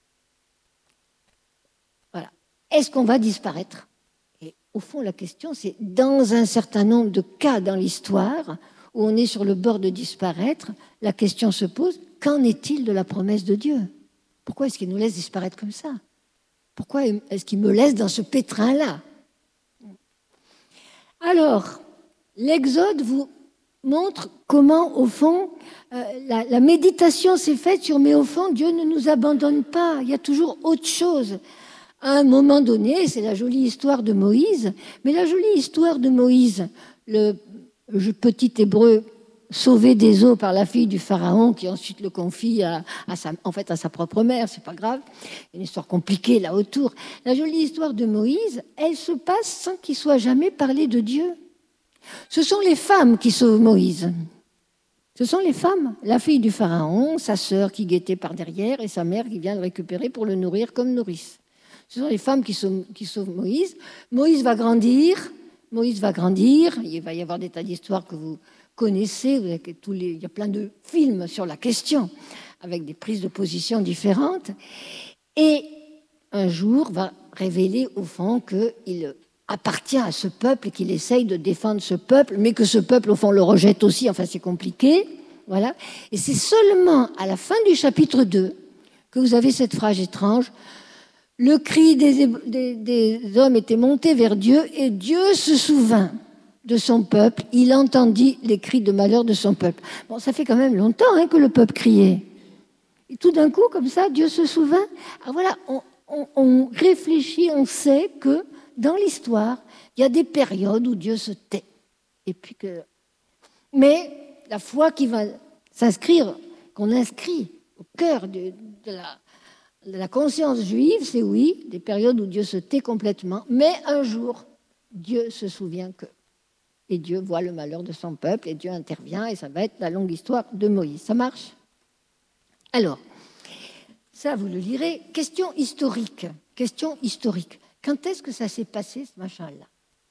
Voilà. Est-ce qu'on va disparaître ? Et au fond, la question, c'est dans un certain nombre de cas dans l'histoire où on est sur le bord de disparaître, la question se pose, qu'en est-il de la promesse de Dieu ? Pourquoi est-ce qu'il nous laisse disparaître comme ça ? Pourquoi est-ce qu'il me laisse dans ce pétrin-là ? Alors, l'Exode vous montre comment, au fond, euh, la, la méditation s'est faite sur « mais au fond, Dieu ne nous abandonne pas, il y a toujours autre chose ». À un moment donné, c'est la jolie histoire de Moïse, mais la jolie histoire de Moïse, le petit Hébreu sauvé des eaux par la fille du Pharaon, qui ensuite le confie à, à sa, en fait à sa propre mère, c'est pas grave, une histoire compliquée là autour. La jolie histoire de Moïse, elle se passe sans qu'il soit jamais parlé de Dieu. Ce sont les femmes qui sauvent Moïse. Ce sont les femmes, la fille du Pharaon, sa sœur qui guettait par derrière et sa mère qui vient le récupérer pour le nourrir comme nourrice. Ce sont les femmes qui sauvent, qui sauvent Moïse. Moïse va grandir, Moïse va grandir, il va y avoir des tas d'histoires que vous connaissez, vous avez tous les, il y a plein de films sur la question, avec des prises de position différentes. Et un jour va révéler au fond qu'il appartient à ce peuple et qu'il essaye de défendre ce peuple, mais que ce peuple, au fond, le rejette aussi. Enfin, c'est compliqué. Voilà. Et c'est seulement à la fin du chapitre deux que vous avez cette phrase étrange. Le cri des, des, des hommes était monté vers Dieu et Dieu se souvint de son peuple. Il entendit les cris de malheur de son peuple. Bon, ça fait quand même longtemps hein, que le peuple criait. Et tout d'un coup, comme ça, Dieu se souvint. Alors voilà, on, on, on réfléchit, on sait que dans l'histoire, il y a des périodes où Dieu se tait. Et puis que... Mais la foi qui va s'inscrire, qu'on inscrit au cœur de, de, la, de la conscience juive, c'est oui, des périodes où Dieu se tait complètement, mais un jour, Dieu se souvient que. Et Dieu voit le malheur de son peuple, et Dieu intervient, et ça va être la longue histoire de Moïse. Ça marche ? Alors, ça, vous le lirez. Question historique. Question historique. Quand est-ce que ça s'est passé, ce machin-là ?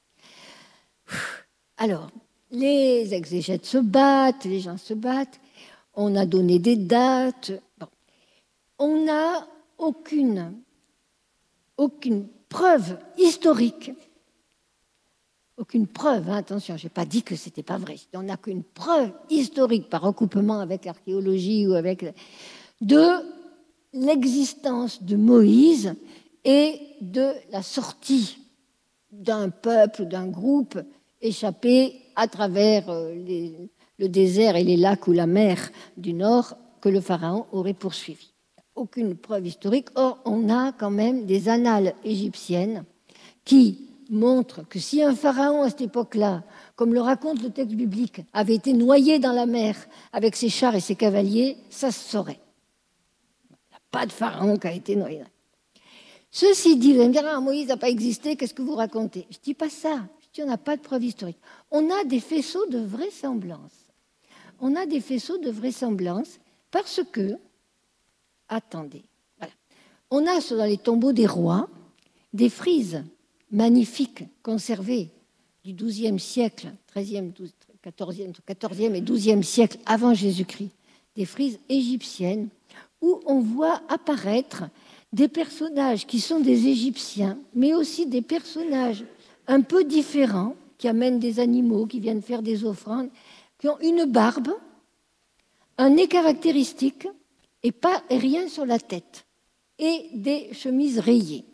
Alors, les exégètes se battent, les gens se battent, on a donné des dates. Bon. On n'a aucune, aucune preuve historique aucune preuve, hein, attention, je n'ai pas dit que ce n'était pas vrai. On n'a qu'une preuve historique par recoupement avec l'archéologie ou avec de l'existence de Moïse et de la sortie d'un peuple, d'un groupe échappé à travers les, le désert et les lacs ou la mer du Nord que le pharaon aurait poursuivi. Aucune preuve historique. Or, on a quand même des annales égyptiennes qui montrent que si un pharaon à cette époque-là, comme le raconte le texte biblique, avait été noyé dans la mer avec ses chars et ses cavaliers, ça se saurait. Il n'y a pas de pharaon qui a été noyé. Ceci dit, vous allez me dire, ah, Moïse n'a pas existé, qu'est-ce que vous racontez? Je ne dis pas ça, je dis on n'a pas de preuve historique. On a des faisceaux de vraisemblance. On a des faisceaux de vraisemblance parce que, attendez, voilà. On a dans les tombeaux des rois des frises magnifiques conservées du douzième siècle, treizième, quatorzième, quatorzième et douzième siècle avant Jésus-Christ, des frises égyptiennes où on voit apparaître des personnages qui sont des Égyptiens, mais aussi des personnages un peu différents, qui amènent des animaux, qui viennent faire des offrandes, qui ont une barbe, un nez caractéristique et, pas, et rien sur la tête, et des chemises rayées.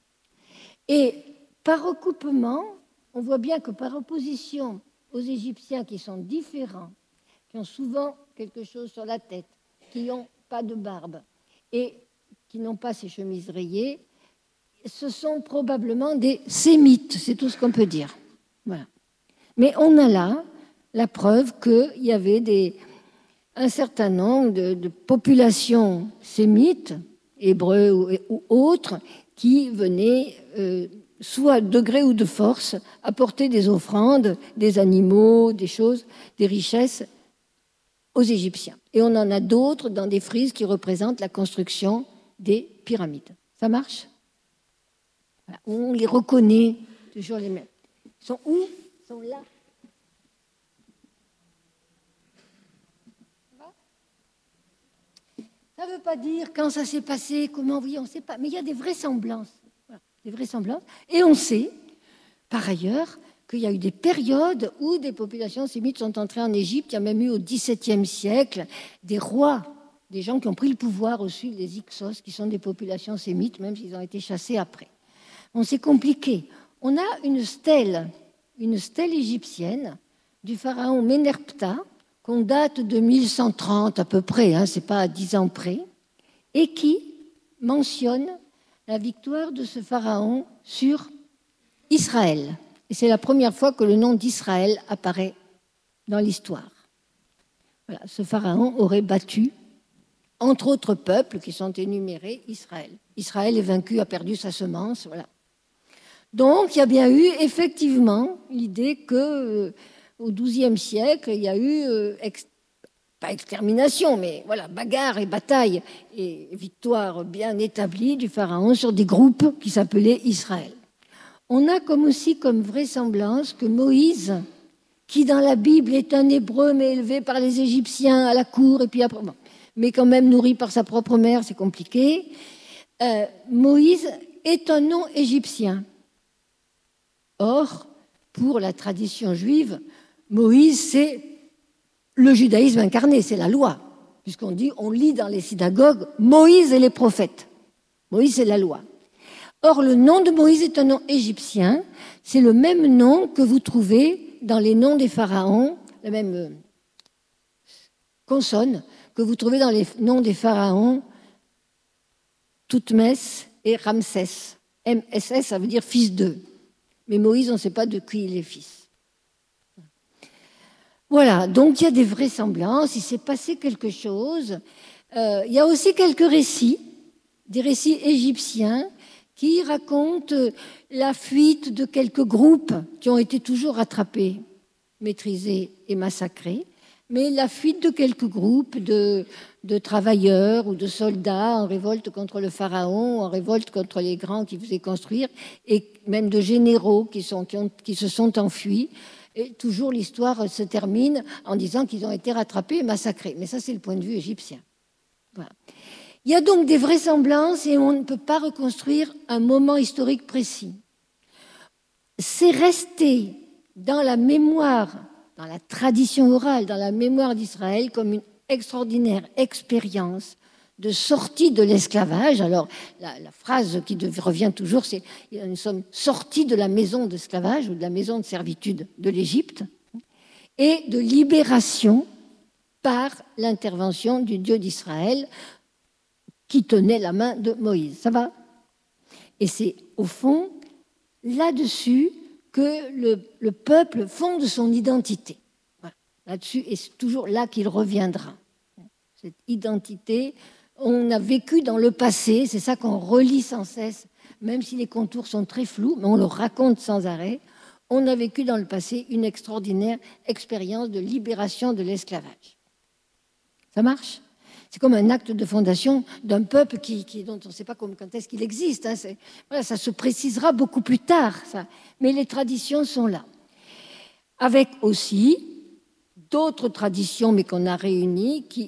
Et par recoupement, on voit bien que par opposition aux Égyptiens qui sont différents, qui ont souvent quelque chose sur la tête, qui n'ont pas de barbe, et qui n'ont pas ces chemises rayées, ce sont probablement des sémites, c'est tout ce qu'on peut dire. Voilà. Mais on a là la preuve qu'il y avait des, un certain nombre de, de populations sémites, hébreux ou, ou autres, qui venaient, euh, soit de gré ou de force, apporter des offrandes, des animaux, des choses, des richesses aux Égyptiens. Et on en a d'autres dans des frises qui représentent la construction des pyramides. Ça marche? Voilà. On les reconnaît, toujours les mêmes. Ils sont où? Ils sont là. Ça ne veut pas dire quand ça s'est passé, comment, oui, on ne sait pas. Mais il y a des vraisemblances. Voilà, des vraisemblances. Et on sait, par ailleurs, qu'il y a eu des périodes où des populations sémites sont entrées en Égypte. Il y a même eu au dix-septième siècle des rois, des gens qui ont pris le pouvoir au sud des Hyksos, qui sont des populations sémites, même s'ils ont été chassés après. Bon, c'est compliqué. On a une stèle, une stèle égyptienne du pharaon Ménerpta, qu'on date de mille cent trente à peu près, hein, ce n'est pas à dix ans près, et qui mentionne la victoire de ce pharaon sur Israël. Et c'est la première fois que le nom d'Israël apparaît dans l'histoire. Voilà, ce pharaon aurait battu, entre autres peuples qui sont énumérés, Israël. Israël est vaincu, a perdu sa semence, voilà. Donc, il y a bien eu effectivement l'idée que, euh, au douzième siècle, il y a eu, euh, ex- pas extermination, mais voilà, bagarre et bataille et victoire bien établie du pharaon sur des groupes qui s'appelaient Israël. On a comme aussi comme vraisemblance que Moïse, qui dans la Bible est un Hébreu mais élevé par les Égyptiens à la cour, et puis après, bon, mais quand même nourri par sa propre mère, c'est compliqué, euh, Moïse est un nom égyptien. Or, pour la tradition juive, Moïse, c'est le judaïsme incarné, c'est la loi. Puisqu'on dit, on lit dans les synagogues, Moïse et les prophètes. Moïse, c'est la loi. Or, le nom de Moïse est un nom égyptien. C'est le même nom que vous trouvez dans les noms des pharaons, la même consonne que vous trouvez dans les noms des pharaons Toutmès et Ramsès. M S S, ça veut dire fils d'eux. Mais Moïse, on ne sait pas de qui il est fils. Voilà, donc il y a des vraisemblances, il s'est passé quelque chose. Euh, il y a aussi quelques récits, des récits égyptiens qui racontent la fuite de quelques groupes qui ont été toujours rattrapés, maîtrisés et massacrés, mais la fuite de quelques groupes de, de travailleurs ou de soldats en révolte contre le pharaon, en révolte contre les grands qui faisaient construire, et même de généraux qui, sont, qui, ont, qui se sont enfuis. Et toujours l'histoire se termine en disant qu'ils ont été rattrapés et massacrés. Mais ça, c'est le point de vue égyptien. Voilà. Il y a donc des vraisemblances et on ne peut pas reconstruire un moment historique précis. C'est resté dans la mémoire, dans la tradition orale, dans la mémoire d'Israël, comme une extraordinaire expérience de sortie de l'esclavage. Alors, la, la phrase qui revient toujours, c'est « nous sommes sortis de la maison d'esclavage ou de la maison de servitude de l'Égypte » et de libération par l'intervention du Dieu d'Israël qui tenait la main de Moïse. Ça va? Et c'est au fond là-dessus que le, le peuple fonde son identité. Voilà. Là-dessus, et c'est toujours là qu'il reviendra. Cette identité, on a vécu dans le passé, c'est ça qu'on relit sans cesse, même si les contours sont très flous, mais on le raconte sans arrêt. On a vécu dans le passé une extraordinaire expérience de libération de l'esclavage. Ça marche? C'est comme un acte de fondation d'un peuple qui, qui, dont on ne sait pas quand est-ce qu'il existe. Hein. Voilà, ça se précisera beaucoup plus tard, ça. Mais les traditions sont là. Avec aussi d'autres traditions, mais qu'on a réunies, qui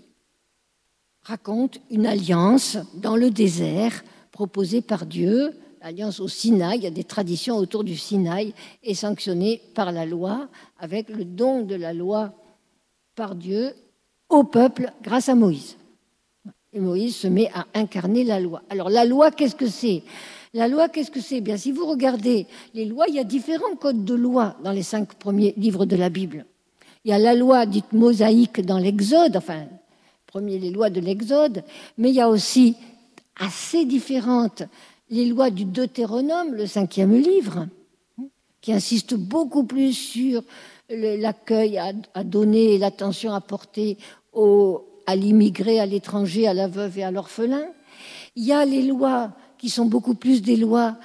racontent une alliance dans le désert proposée par Dieu, l'alliance au Sinaï. Il y a des traditions autour du Sinaï et sanctionnées par la loi, avec le don de la loi par Dieu au peuple grâce à Moïse. Et Moïse se met à incarner la loi. Alors la loi, qu'est-ce que c'est? La loi, qu'est-ce que c'est? Bien, si vous regardez les lois, il y a différents codes de loi dans les cinq premiers livres de la Bible. Il y a la loi dite mosaïque dans l'Exode, enfin, premier les lois de l'Exode, mais il y a aussi assez différentes les lois du Deutéronome, le cinquième livre, qui insiste beaucoup plus sur l'accueil à donner et l'attention à porter aux à l'immigré, à l'étranger, à la veuve et à l'orphelin. Il y a les lois qui sont beaucoup plus des lois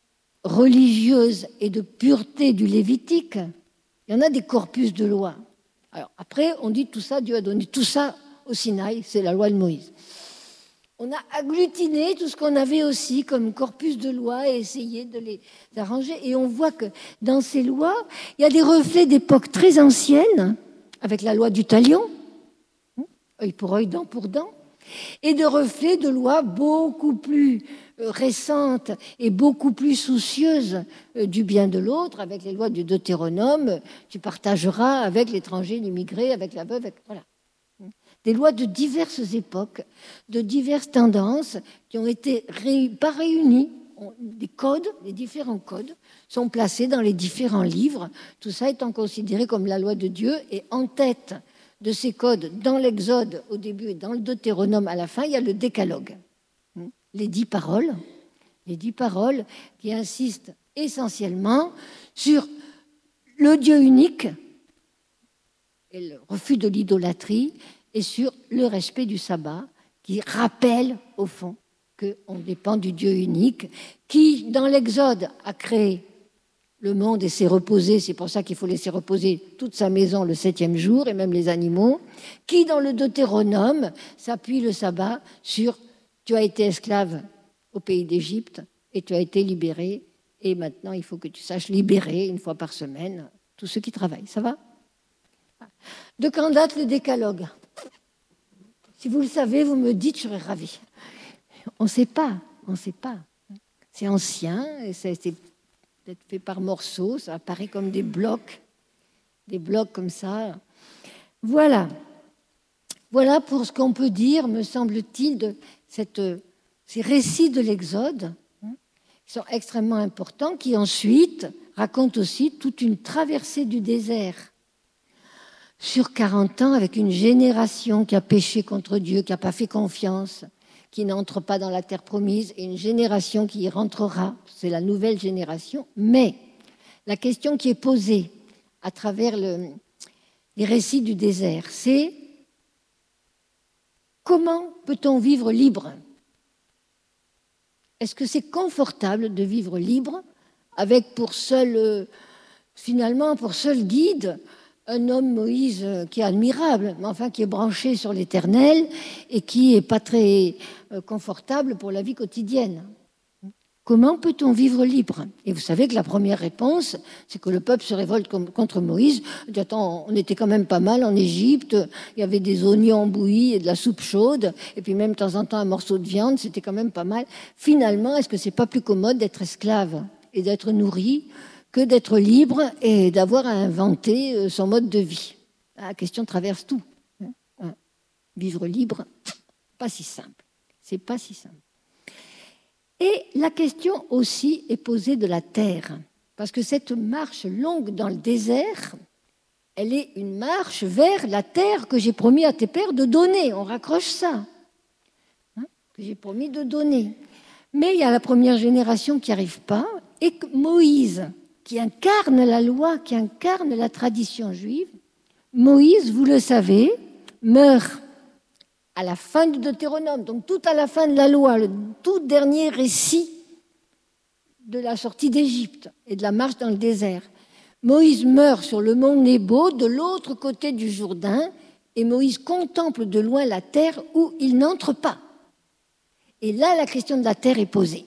religieuses et de pureté du Lévitique. Il y en a des corpus de lois. Alors après, on dit tout ça, Dieu a donné tout ça au Sinaï, c'est la loi de Moïse. On a agglutiné tout ce qu'on avait aussi comme corpus de lois et essayé de les arranger. Et on voit que dans ces lois, il y a des reflets d'époques très anciennes, avec la loi du talion, œil pour œil, dent pour dent, et de reflets de lois beaucoup plus récentes et beaucoup plus soucieuses du bien de l'autre, avec les lois du Deutéronome, tu partageras avec l'étranger, l'immigré, avec la veuve, voilà. Des lois de diverses époques, de diverses tendances qui ont été ré... pas réunies. Des codes, les différents codes sont placés dans les différents livres, tout ça étant considéré comme la loi de Dieu, et en tête de ces codes, dans l'Exode au début et dans le Deutéronome à la fin, il y a le décalogue. Les dix paroles, les dix paroles qui insistent essentiellement sur le Dieu unique et le refus de l'idolâtrie et sur le respect du sabbat qui rappelle au fond qu'on dépend du Dieu unique qui, dans l'Exode, a créé le monde et s'est reposé, c'est pour ça qu'il faut laisser reposer toute sa maison le septième jour, et même les animaux, qui dans le Deutéronome s'appuie le sabbat sur « tu as été esclave au pays d'Égypte et tu as été libéré, et maintenant il faut que tu saches libérer une fois par semaine tous ceux qui travaillent ». Ça va? De quand date le décalogue? Si vous le savez, vous me dites, je serais ravie. On ne sait pas, on ne sait pas. C'est ancien, et ça a été peut-être fait par morceaux, ça apparaît comme des blocs, des blocs comme ça. Voilà. Voilà pour ce qu'on peut dire, me semble-t-il, de cette, ces récits de l'Exode, hein, qui sont extrêmement importants, qui ensuite racontent aussi toute une traversée du désert sur quarante ans, avec une génération qui a péché contre Dieu, qui n'a pas fait confiance, qui n'entre pas dans la terre promise, et une génération qui y rentrera, c'est la nouvelle génération. Mais la question qui est posée à travers le, les récits du désert, c'est comment peut-on vivre libre? Est-ce que c'est confortable de vivre libre avec pour seul, euh, finalement, pour seul guide un homme, Moïse, qui est admirable, mais enfin qui est branché sur l'Éternel et qui n'est pas très confortable pour la vie quotidienne. Comment peut-on vivre libre? Et vous savez que la première réponse, c'est que le peuple se révolte contre Moïse. Il dit, attends, on était quand même pas mal en Égypte, il y avait des oignons bouillis et de la soupe chaude, et puis même de temps en temps un morceau de viande, c'était quand même pas mal. Finalement, est-ce que c'est pas plus commode d'être esclave et d'être nourri que d'être libre et d'avoir à inventer son mode de vie. La question traverse tout. Vivre libre, pas si simple. C'est pas si simple. Et la question aussi est posée de la terre. Parce que cette marche longue dans le désert, elle est une marche vers la terre que j'ai promis à tes pères de donner. On raccroche ça. Hein, que j'ai promis de donner. Mais il y a la première génération qui n'y arrive pas. Et Moïse, qui incarne la loi, qui incarne la tradition juive, Moïse, vous le savez, meurt à la fin du Deutéronome, donc tout à la fin de la loi, le tout dernier récit de la sortie d'Égypte et de la marche dans le désert. Moïse meurt sur le mont Nebo, de l'autre côté du Jourdain, et Moïse contemple de loin la terre où il n'entre pas. Et là, la question de la terre est posée.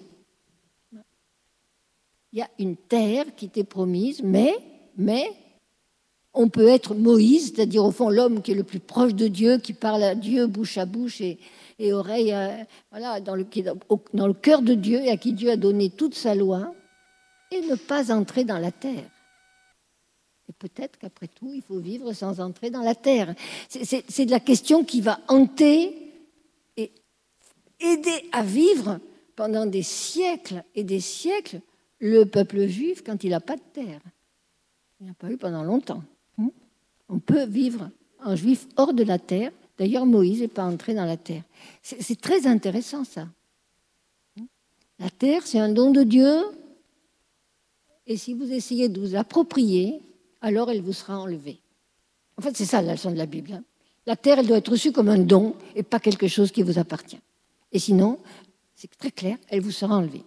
Il y a une terre qui t'est promise, mais, mais on peut être Moïse, c'est-à-dire au fond l'homme qui est le plus proche de Dieu, qui parle à Dieu bouche à bouche et, et oreille, euh, voilà, dans le, dans le cœur de Dieu et à qui Dieu a donné toute sa loi, et ne pas entrer dans la terre. Et peut-être qu'après tout, il faut vivre sans entrer dans la terre. C'est, c'est, c'est de la question qui va hanter et aider à vivre pendant des siècles et des siècles le peuple juif quand il n'a pas de terre. Il n'a pas eu pendant longtemps. On peut vivre en juif hors de la terre. D'ailleurs, Moïse n'est pas entré dans la terre. C'est, c'est très intéressant, ça. La terre, c'est un don de Dieu. Et si vous essayez de vous l'approprier, alors elle vous sera enlevée. En fait, c'est ça la leçon de la Bible. Hein. La terre, elle doit être reçue comme un don et pas quelque chose qui vous appartient. Et sinon, c'est très clair, elle vous sera enlevée.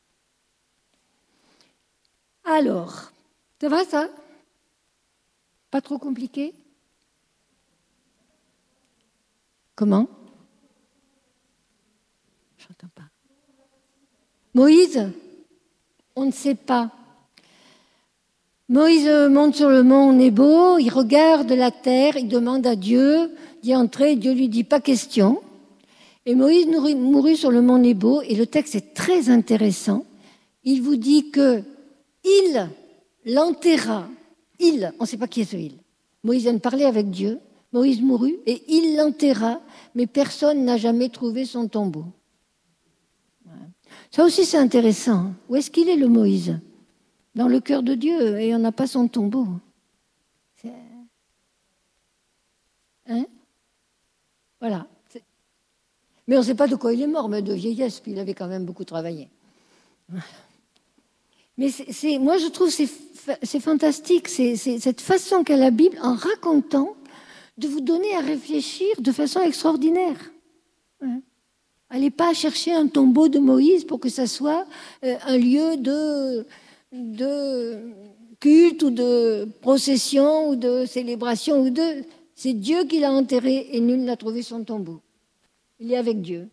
Alors, ça va, ça ? Pas trop compliqué ? Comment ? Je n'entends pas. Moïse ? On ne sait pas. Moïse monte sur le mont Nebo, il regarde la terre, il demande à Dieu d'y entrer, Dieu lui dit pas question. Et Moïse mourut sur le mont Nebo, et le texte est très intéressant. Il vous dit que il l'enterra. Il, on ne sait pas qui est ce il. Moïse vient de parler avec Dieu. Moïse mourut et il l'enterra, mais personne n'a jamais trouvé son tombeau. Ça aussi, c'est intéressant. Où est-ce qu'il est, le Moïse ? Dans le cœur de Dieu, et on n'a pas son tombeau. C'est... Hein ? Voilà. C'est... Mais on ne sait pas de quoi il est mort, mais de vieillesse, puis il avait quand même beaucoup travaillé. Mais c'est, c'est, moi, je trouve que c'est, c'est fantastique, c'est, c'est cette façon qu'a la Bible, en racontant, de vous donner à réfléchir de façon extraordinaire. Hein ? Allez pas chercher un tombeau de Moïse pour que ça soit euh, un lieu de, de culte ou de procession ou de célébration. Ou de... C'est Dieu qui l'a enterré et nul n'a trouvé son tombeau. Il est avec Dieu.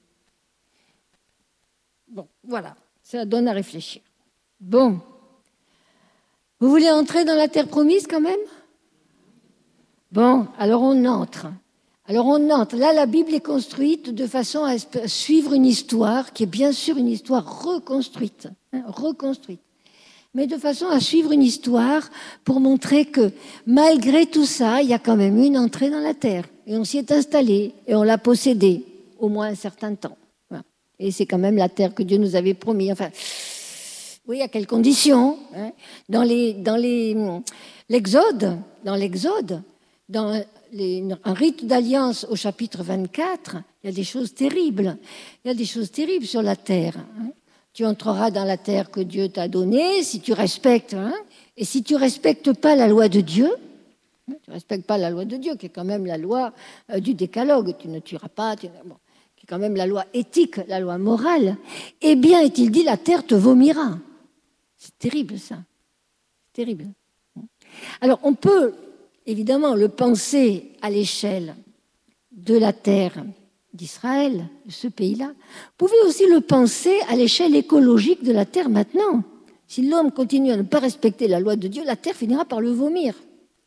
Bon, voilà, ça donne à réfléchir. Bon, vous voulez entrer dans la terre promise quand même ? Bon, alors on entre. Alors on entre. Là, la Bible est construite de façon à suivre une histoire qui est bien sûr une histoire reconstruite, hein, reconstruite, mais de façon à suivre une histoire pour montrer que malgré tout ça, il y a quand même une entrée dans la terre. Et on s'y est installé et on l'a possédée au moins un certain temps. Voilà. Et c'est quand même la terre que Dieu nous avait promis. Enfin... Oui, à quelles conditions, hein ? Dans les, dans les, l'Exode, dans l'Exode, dans les, un rite d'alliance au chapitre vingt-quatre, il y a des choses terribles. Il y a des choses terribles sur la terre. Hein ? Tu entreras dans la terre que Dieu t'a donnée si tu respectes. Hein ? Et si tu respectes pas la loi de Dieu, hein, tu respectes pas la loi de Dieu, qui est quand même la loi euh, du décalogue. Tu ne tueras pas. Tu, bon, qui est quand même la loi éthique, la loi morale. Eh bien, est-il dit, la terre te vomira. C'est terrible, ça. C'est terrible. Alors, on peut, évidemment, le penser à l'échelle de la terre d'Israël, de ce pays-là. Vous pouvez aussi le penser à l'échelle écologique de la terre maintenant. Si l'homme continue à ne pas respecter la loi de Dieu, la terre finira par le vomir.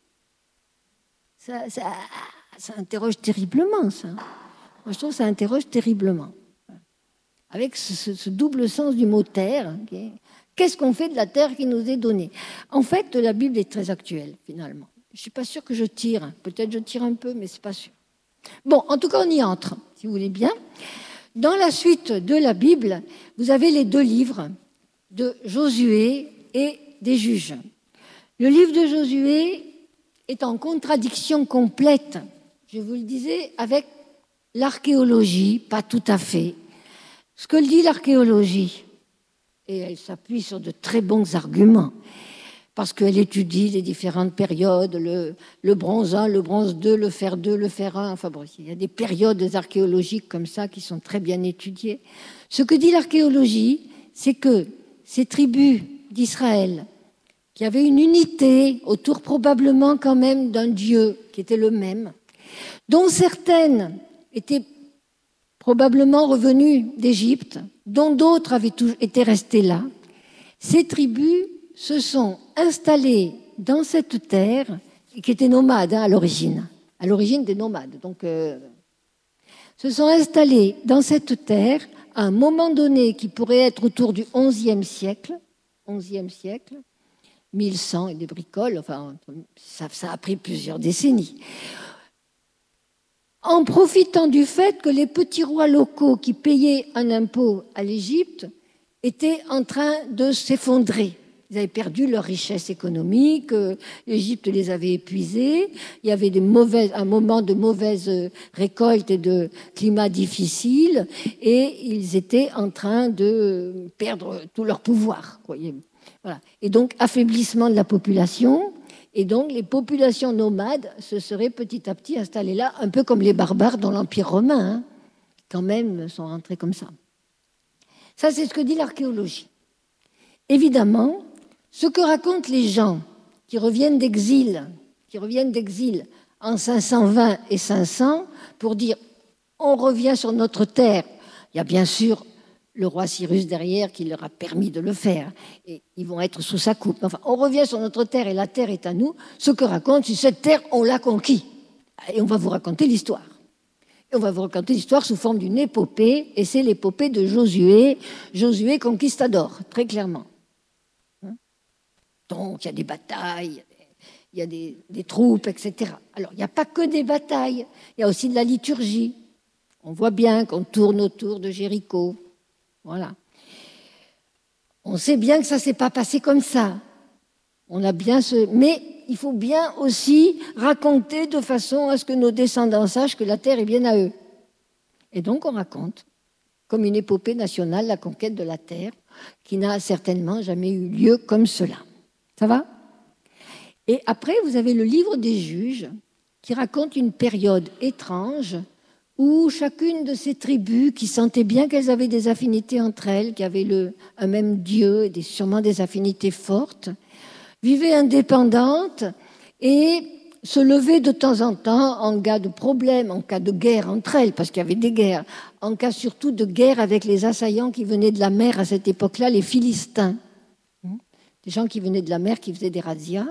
Ça, ça, ça interroge terriblement, ça. Moi, je trouve que ça interroge terriblement. Avec ce, ce, ce double sens du mot terre, qui est Qu'est-ce qu'on fait de la terre qui nous est donnée? En fait, la Bible est très actuelle, finalement. Je ne suis pas sûre que je tire. Peut-être je tire un peu, mais ce n'est pas sûr. Bon, en tout cas, on y entre, si vous voulez bien. Dans la suite de la Bible, vous avez les deux livres de Josué et des Juges. Le livre de Josué est en contradiction complète, je vous le disais, avec l'archéologie, pas tout à fait. Ce que dit l'archéologie, et elle s'appuie sur de très bons arguments, parce qu'elle étudie les différentes périodes, le, le bronze un, le bronze deux, le fer deux, le fer un, enfin bon, il y a des périodes archéologiques comme ça qui sont très bien étudiées. Ce que dit l'archéologie, c'est que ces tribus d'Israël, qui avaient une unité autour probablement quand même d'un Dieu qui était le même, dont certaines étaient probablement revenues d'Égypte, dont d'autres avaient été restées là, ces tribus se sont installés dans cette terre, qui était nomade hein, à l'origine, à l'origine des nomades, donc euh, se sont installés dans cette terre à un moment donné qui pourrait être autour du onzième siècle, onzième siècle, mille cent et des bricoles, enfin ça, ça a pris plusieurs décennies, en profitant du fait que les petits rois locaux qui payaient un impôt à l'Égypte étaient en train de s'effondrer. Ils avaient perdu leur richesse économique, l'Égypte les avait épuisés, il y avait des mauvaises, un moment de mauvaise récolte et de climat difficile, et ils étaient en train de perdre tout leur pouvoir. Voilà. Et donc, affaiblissement de la population, et donc les populations nomades se seraient petit à petit installées là, un peu comme les barbares dans l'Empire romain, hein, quand même sont rentrés comme ça. Ça, c'est ce que dit l'archéologie. Évidemment, ce que racontent les gens qui reviennent d'exil, qui reviennent d'exil en cinq cent vingt et cinq cents, pour dire on revient sur notre terre. Il y a bien sûr le roi Cyrus derrière qui leur a permis de le faire, et ils vont être sous sa coupe. Enfin, on revient sur notre terre et la terre est à nous. Ce que raconte, c'est cette terre, on l'a conquis. Et on va vous raconter l'histoire. Et on va vous raconter l'histoire sous forme d'une épopée, et c'est l'épopée de Josué, Josué conquistador, très clairement. Donc, il y a des batailles, il y a des, des troupes, et cetera. Alors, il n'y a pas que des batailles, il y a aussi de la liturgie. On voit bien qu'on tourne autour de Jéricho. Voilà. On sait bien que ça ne s'est pas passé comme ça. On a bien ce... Mais il faut bien aussi raconter de façon à ce que nos descendants sachent que la terre est bien à eux. Et donc, on raconte, comme une épopée nationale, la conquête de la terre, qui n'a certainement jamais eu lieu comme cela. Ça va? Et après, vous avez le livre des Juges qui raconte une période étrange où chacune de ces tribus qui sentaient bien qu'elles avaient des affinités entre elles, qui avaient le, un même Dieu et des, sûrement des affinités fortes, vivaient indépendantes et se levaient de temps en temps en cas de problème, en cas de guerre entre elles, parce qu'il y avait des guerres, en cas surtout de guerre avec les assaillants qui venaient de la mer à cette époque-là, les Philistins. Des gens qui venaient de la mer, qui faisaient des razzias.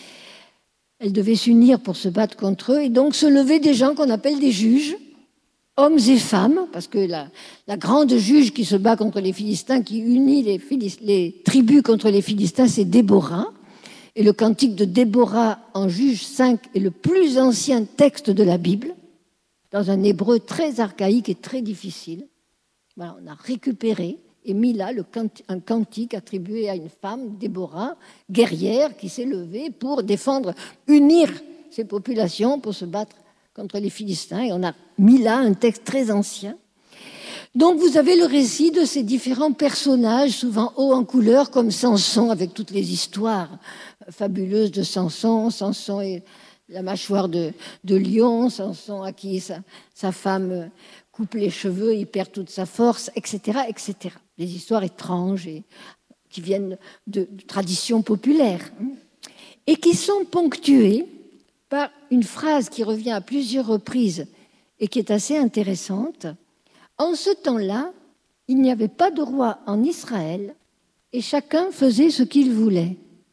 Elles devaient s'unir pour se battre contre eux, et donc se levaient des gens qu'on appelle des juges, hommes et femmes, parce que la, la grande juge qui se bat contre les Philistins, qui unit les, Philist- les tribus contre les Philistins, c'est Déborah. Et le cantique de Déborah en Juge cinq est le plus ancien texte de la Bible, dans un hébreu très archaïque et très difficile. Voilà, on a récupéré et mis là le canti- un cantique attribué à une femme, Déborah, guerrière, qui s'est levée pour défendre, unir ces populations pour se battre contre les Philistins. Et on a mis là un texte très ancien. Donc vous avez le récit de ces différents personnages, souvent hauts en couleur, comme Samson, avec toutes les histoires fabuleuses de Samson. Samson et la mâchoire de, de lion, Samson à qui sa, sa femme coupe les cheveux, il perd toute sa force, et cetera, et cetera. Des histoires étranges et qui viennent de, de traditions populaires et qui sont ponctuées par une phrase qui revient à plusieurs reprises et qui est assez intéressante. En ce temps-là, il n'y avait pas de roi en Israël et chacun faisait ce qu'il voulait.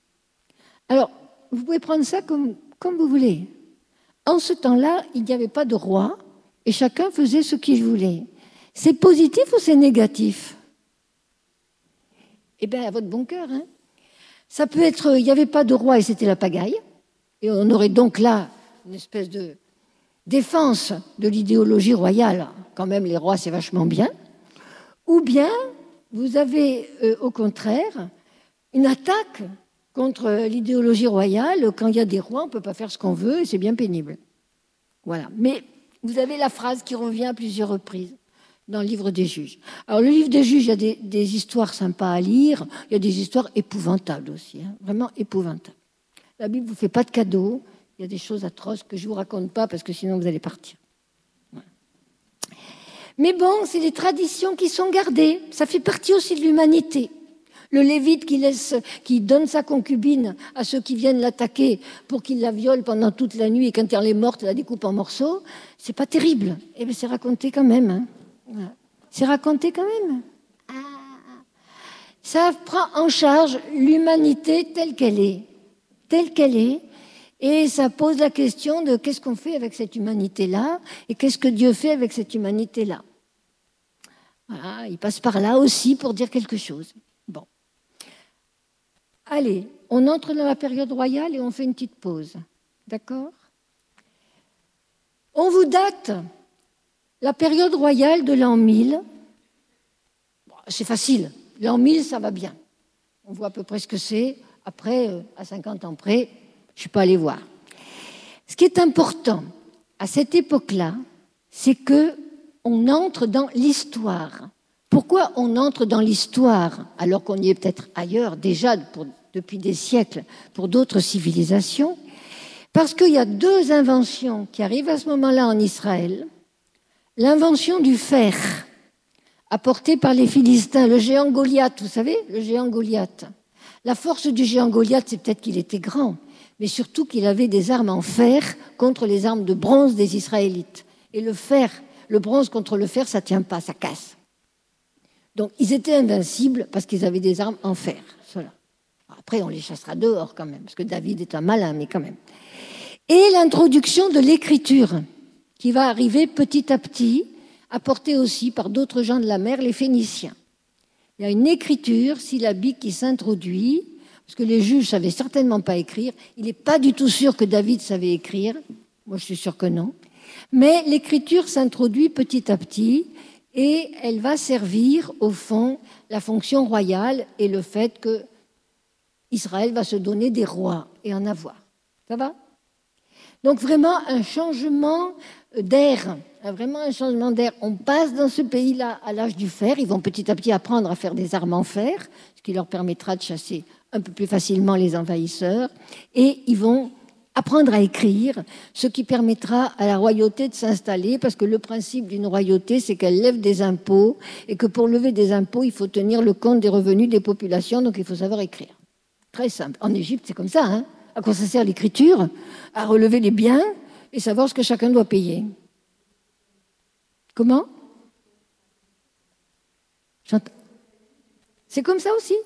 Alors, vous pouvez prendre ça comme, comme vous voulez. En ce temps-là, il n'y avait pas de roi et chacun faisait ce qu'il voulait. C'est positif ou c'est négatif? Eh bien, à votre bon cœur. Hein. Ça peut être, il n'y avait pas de roi et c'était la pagaille. Et on aurait donc là une espèce de défense de l'idéologie royale. Quand même, les rois, c'est vachement bien. Ou bien, vous avez euh, au contraire une attaque contre l'idéologie royale. Quand il y a des rois, on ne peut pas faire ce qu'on veut et c'est bien pénible. Voilà. Mais vous avez la phrase qui revient à plusieurs reprises dans le livre des juges. Alors, le livre des juges, il y a des, des histoires sympas à lire. Il y a des histoires épouvantables aussi, hein, vraiment épouvantables. La Bible ne vous fait pas de cadeaux. Il y a des choses atroces que je ne vous raconte pas parce que sinon vous allez partir. Voilà. Mais bon, c'est les traditions qui sont gardées. Ça fait partie aussi de l'humanité. Le Lévite qui, laisse, qui donne sa concubine à ceux qui viennent l'attaquer pour qu'il la viole pendant toute la nuit et quand elle est morte, la découpe en morceaux, c'est pas terrible. Eh bien, c'est raconté quand même. Hein. Voilà. C'est raconté quand même. Ah. Ça prend en charge l'humanité telle qu'elle est. Telle qu'elle est. Et ça pose la question de qu'est-ce qu'on fait avec cette humanité-là et qu'est-ce que Dieu fait avec cette humanité-là. Voilà, il passe par là aussi pour dire quelque chose. Bon. Allez, on entre dans la période royale et on fait une petite pause. D'accord ? On vous date la période royale de l'an mille. Bon, c'est facile. L'an mille, ça va bien. On voit à peu près ce que c'est. Après, euh, à cinquante ans près, je ne suis pas allée voir. Ce qui est important à cette époque-là, c'est qu'on entre dans l'histoire. Pourquoi on entre dans l'histoire alors qu'on y est peut-être ailleurs déjà pour, depuis des siècles pour d'autres civilisations? Parce qu'il y a deux inventions qui arrivent à ce moment-là en Israël. L'invention du fer, apportée par les Philistins, le géant Goliath, vous savez, le géant Goliath. La force du géant Goliath, c'est peut-être qu'il était grand, mais surtout qu'il avait des armes en fer contre les armes de bronze des Israélites. Et le fer, le bronze contre le fer, ça ne tient pas, ça casse. Donc, ils étaient invincibles parce qu'ils avaient des armes en fer. Voilà. Après, on les chassera dehors quand même, parce que David est un malin, mais quand même. Et l'introduction de l'écriture, qui va arriver petit à petit, apportée aussi par d'autres gens de la mer, les Phéniciens. Il y a une écriture syllabique qui s'introduit, parce que les juges ne savaient certainement pas écrire. Il n'est pas du tout sûr que David savait écrire. Moi, je suis sûre que non. Mais l'écriture s'introduit petit à petit et elle va servir, au fond, la fonction royale et le fait que Israël va se donner des rois et en avoir. Ça va ? Donc, vraiment, un changement d'air. Vraiment un changement d'air. On passe dans ce pays-là à l'âge du fer. Ils vont petit à petit apprendre à faire des armes en fer, ce qui leur permettra de chasser un peu plus facilement les envahisseurs. Et ils vont apprendre à écrire, ce qui permettra à la royauté de s'installer, parce que le principe d'une royauté, c'est qu'elle lève des impôts, et que pour lever des impôts, il faut tenir le compte des revenus des populations, donc il faut savoir écrire. Très simple. En Égypte, c'est comme ça. Hein. À quoi ça sert l'écriture ? À relever les biens et savoir ce que chacun doit payer. Comment ? C'est comme ça aussi.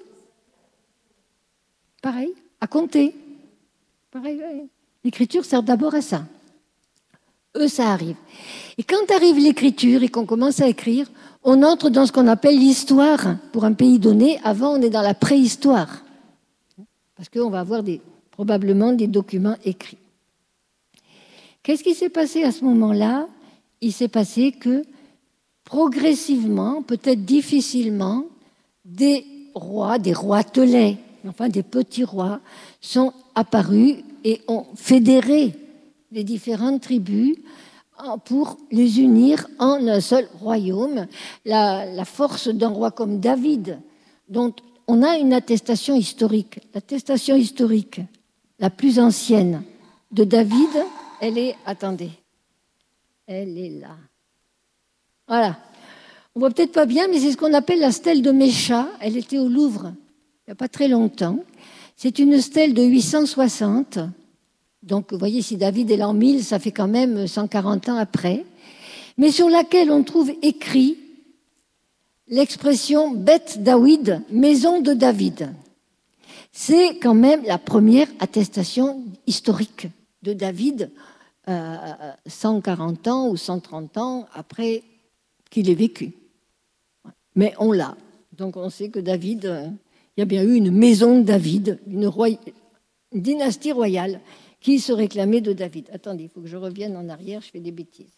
Pareil, à compter. Pareil, ouais. L'écriture sert d'abord à ça. Eux, ça arrive. Et quand arrive l'écriture et qu'on commence à écrire, on entre dans ce qu'on appelle l'histoire pour un pays donné. Avant, on est dans la préhistoire. Parce qu'on va avoir des, probablement des documents écrits. Qu'est-ce qui s'est passé à ce moment-là ? Il s'est passé que progressivement, peut-être difficilement, des rois, des roitelets, enfin des petits rois, sont apparus et ont fédéré les différentes tribus pour les unir en un seul royaume. La, la force d'un roi comme David, dont on a une attestation historique. L'attestation historique la plus ancienne de David, elle est, attendez, elle est là. Voilà. On voit peut-être pas bien, mais c'est ce qu'on appelle la stèle de Mécha. Elle était au Louvre il n'y a pas très longtemps. C'est une stèle de huit cent soixante. Donc, vous voyez, si David est l'an mille, ça fait quand même cent quarante ans après. Mais sur laquelle on trouve écrit l'expression « Beth David », maison de David. C'est quand même la première attestation historique de David, euh, cent quarante ans ou cent trente ans après qu'il ait vécu. Mais on l'a. Donc on sait que David, euh, il y a bien eu une maison de David, une, roi... une dynastie royale qui se réclamait de David. Attendez, il faut que je revienne en arrière, je fais des bêtises.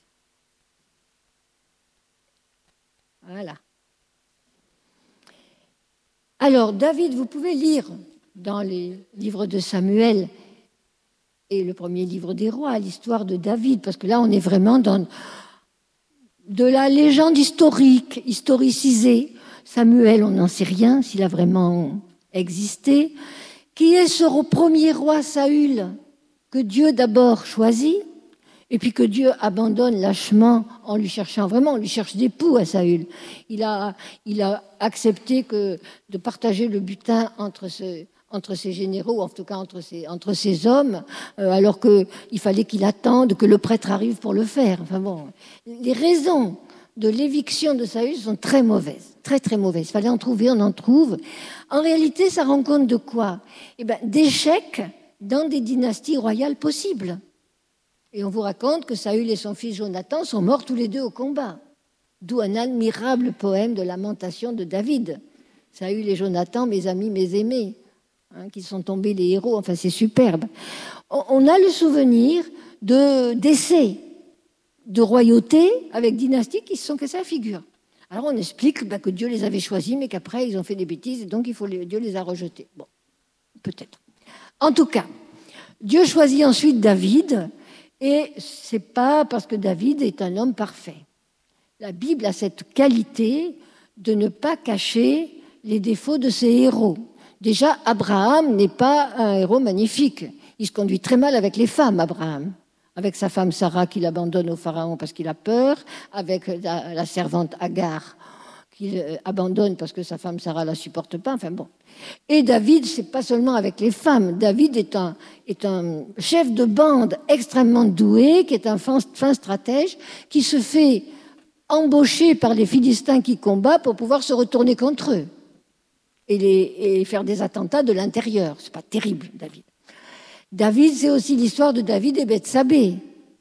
Voilà. Alors, David, vous pouvez lire dans les livres de Samuel et le premier livre des rois l'histoire de David, parce que là, on est vraiment dans de la légende historique, historicisée. Samuel, on n'en sait rien s'il a vraiment existé. Qui est ce premier roi Saül que Dieu d'abord choisit et puis que Dieu abandonne lâchement en lui cherchant, vraiment, on lui cherche des poux à Saül. Il a, il a accepté que, de partager le butin entre, ce, entre ses généraux, en tout cas entre ses, entre ses hommes, euh, alors qu'il fallait qu'il attende que le prêtre arrive pour le faire. Enfin bon, les raisons de l'éviction de Saül sont très mauvaises, très très mauvaises. Il fallait en trouver, on en trouve. En réalité, ça rend compte de quoi? Eh ben, d'échecs dans des dynasties royales possibles. Et on vous raconte que Saül et son fils Jonathan sont morts tous les deux au combat. D'où un admirable poème de lamentation de David. Saül et Jonathan, mes amis, mes aimés, hein, qui sont tombés les héros. Enfin, c'est superbe. On a le souvenir de, d'essais de royauté avec dynasties qui se sont cassés la figure. Alors on explique bah, que Dieu les avait choisis, mais qu'après ils ont fait des bêtises et donc il faut les, Dieu les a rejetés. Bon, peut-être. En tout cas, Dieu choisit ensuite David. Et ce n'est pas parce que David est un homme parfait. La Bible a cette qualité de ne pas cacher les défauts de ses héros. Déjà, Abraham n'est pas un héros magnifique. Il se conduit très mal avec les femmes, Abraham. Avec sa femme Sarah qu'il abandonne au pharaon parce qu'il a peur, avec la, la servante Agar qu'il abandonne parce que sa femme Sarah ne la supporte pas. Enfin bon. Et David, ce n'est pas seulement avec les femmes. David est un, est un chef de bande extrêmement doué, qui est un fin, fin stratège, qui se fait embaucher par les Philistins qui combattent pour pouvoir se retourner contre eux et, les, et faire des attentats de l'intérieur. Ce n'est pas terrible, David. David, c'est aussi l'histoire de David et Bethsabée.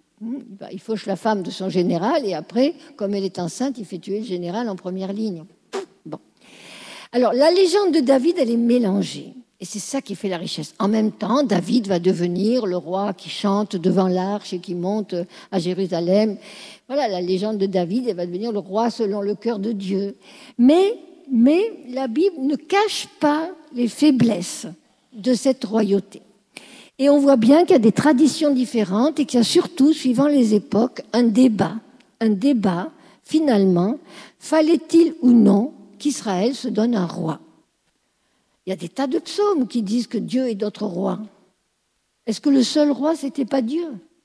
Il fauche la femme de son général et après, comme elle est enceinte, il fait tuer le général en première ligne. Bon. Alors, la légende de David, elle est mélangée. Et c'est ça qui fait la richesse. En même temps, David va devenir le roi qui chante devant l'arche et qui monte à Jérusalem. Voilà, la légende de David, elle va devenir le roi selon le cœur de Dieu. Mais, mais la Bible ne cache pas les faiblesses de cette royauté. Et on voit bien qu'il y a des traditions différentes et qu'il y a surtout, suivant les époques, un débat. Un débat, finalement, fallait-il ou non qu'Israël se donne un roi? Il y a des tas de psaumes qui disent que Dieu est notre roi. Est-ce que le seul roi, c'était pas Dieu?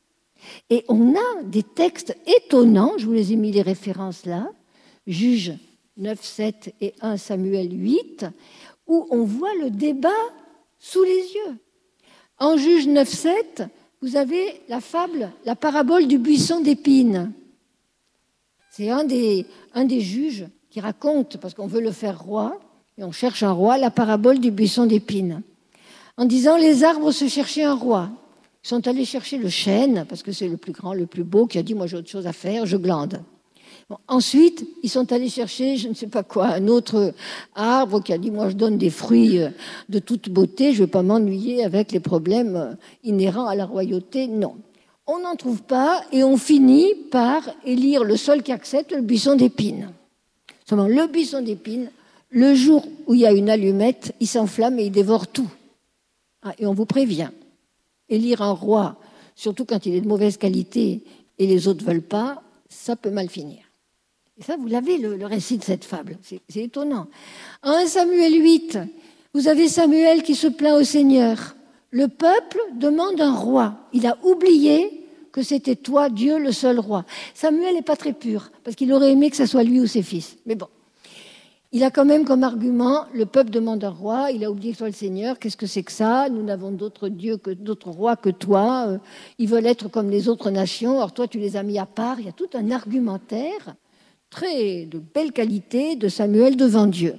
Et on a des textes étonnants, je vous les ai mis les références là, Juges neuf, sept et un Samuel huit, où on voit le débat sous les yeux. En Juges neuf, sept, vous avez la fable, la parabole du buisson d'épines. C'est un des, un des juges qui raconte, parce qu'on veut le faire roi, et on cherche un roi, la parabole du buisson d'épines. En disant, les arbres se cherchaient un roi. Ils sont allés chercher le chêne, parce que c'est le plus grand, le plus beau, qui a dit, moi j'ai autre chose à faire, je glande. Bon, ensuite, ils sont allés chercher, je ne sais pas quoi, un autre arbre qui a dit, moi je donne des fruits de toute beauté, je ne vais pas m'ennuyer avec les problèmes inhérents à la royauté. Non. On n'en trouve pas et on finit par élire le seul qui accepte, le buisson d'épines. Seulement, le buisson d'épines, le jour où il y a une allumette, il s'enflamme et il dévore tout. Ah, et on vous prévient, élire un roi, surtout quand il est de mauvaise qualité et les autres ne veulent pas, ça peut mal finir. Et ça, vous l'avez, le, le récit de cette fable. C'est, c'est étonnant. En un Samuel huit, vous avez Samuel qui se plaint au Seigneur. Le peuple demande un roi. Il a oublié que c'était toi, Dieu, le seul roi. Samuel n'est pas très pur, parce qu'il aurait aimé que ce soit lui ou ses fils. Mais bon, il a quand même comme argument, le peuple demande un roi, il a oublié que toi, le Seigneur, qu'est-ce que c'est que ça? Nous n'avons d'autres dieux, que d'autres rois que toi. Ils veulent être comme les autres nations, alors toi, tu les as mis à part. Il y a tout un argumentaire très de belle qualité de Samuel devant Dieu.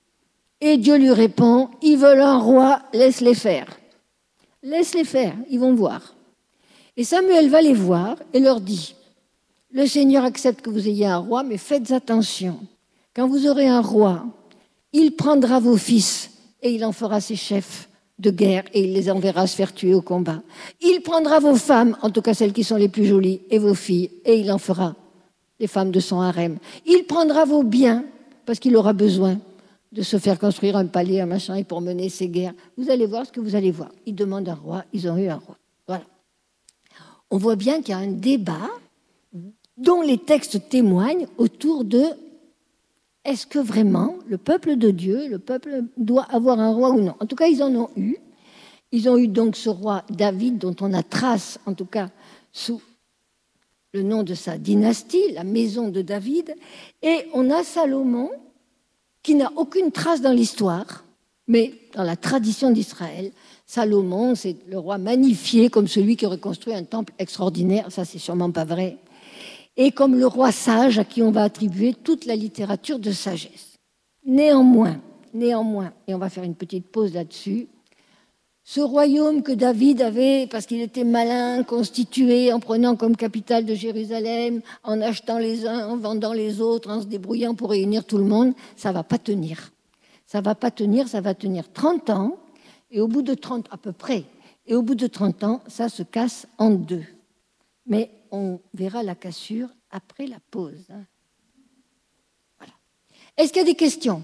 Et Dieu lui répond, ils veulent un roi, laisse-les faire. Laisse-les faire, ils vont voir. Et Samuel va les voir et leur dit, le Seigneur accepte que vous ayez un roi, mais faites attention. Quand vous aurez un roi, il prendra vos fils et il en fera ses chefs de guerre et il les enverra se faire tuer au combat. Il prendra vos femmes, en tout cas celles qui sont les plus jolies, et vos filles, et il en fera les femmes de son harem. Il prendra vos biens, parce qu'il aura besoin de se faire construire un palais, un machin, et pour mener ses guerres. Vous allez voir ce que vous allez voir. Ils demandent un roi, ils ont eu un roi. Voilà. On voit bien qu'il y a un débat dont les textes témoignent autour de est-ce que vraiment le peuple de Dieu, le peuple doit avoir un roi ou non? En tout cas, ils en ont eu. Ils ont eu donc ce roi David, dont on a trace, en tout cas, sous le nom de sa dynastie, la maison de David. Et on a Salomon, qui n'a aucune trace dans l'histoire, mais dans la tradition d'Israël. Salomon, c'est le roi magnifié comme celui qui aurait construit un temple extraordinaire, ça c'est sûrement pas vrai, et comme le roi sage à qui on va attribuer toute la littérature de sagesse. Néanmoins, néanmoins, et on va faire une petite pause là-dessus, ce royaume que David avait, parce qu'il était malin, constitué, en prenant comme capitale de Jérusalem, en achetant les uns, en vendant les autres, en se débrouillant pour réunir tout le monde, ça ne va pas tenir. Ça ne va pas tenir, ça va tenir trente ans, et au bout de trente, à peu près, et au bout de trente ans, ça se casse en deux. Mais on verra la cassure après la pause. Voilà. Est-ce qu'il y a des questions?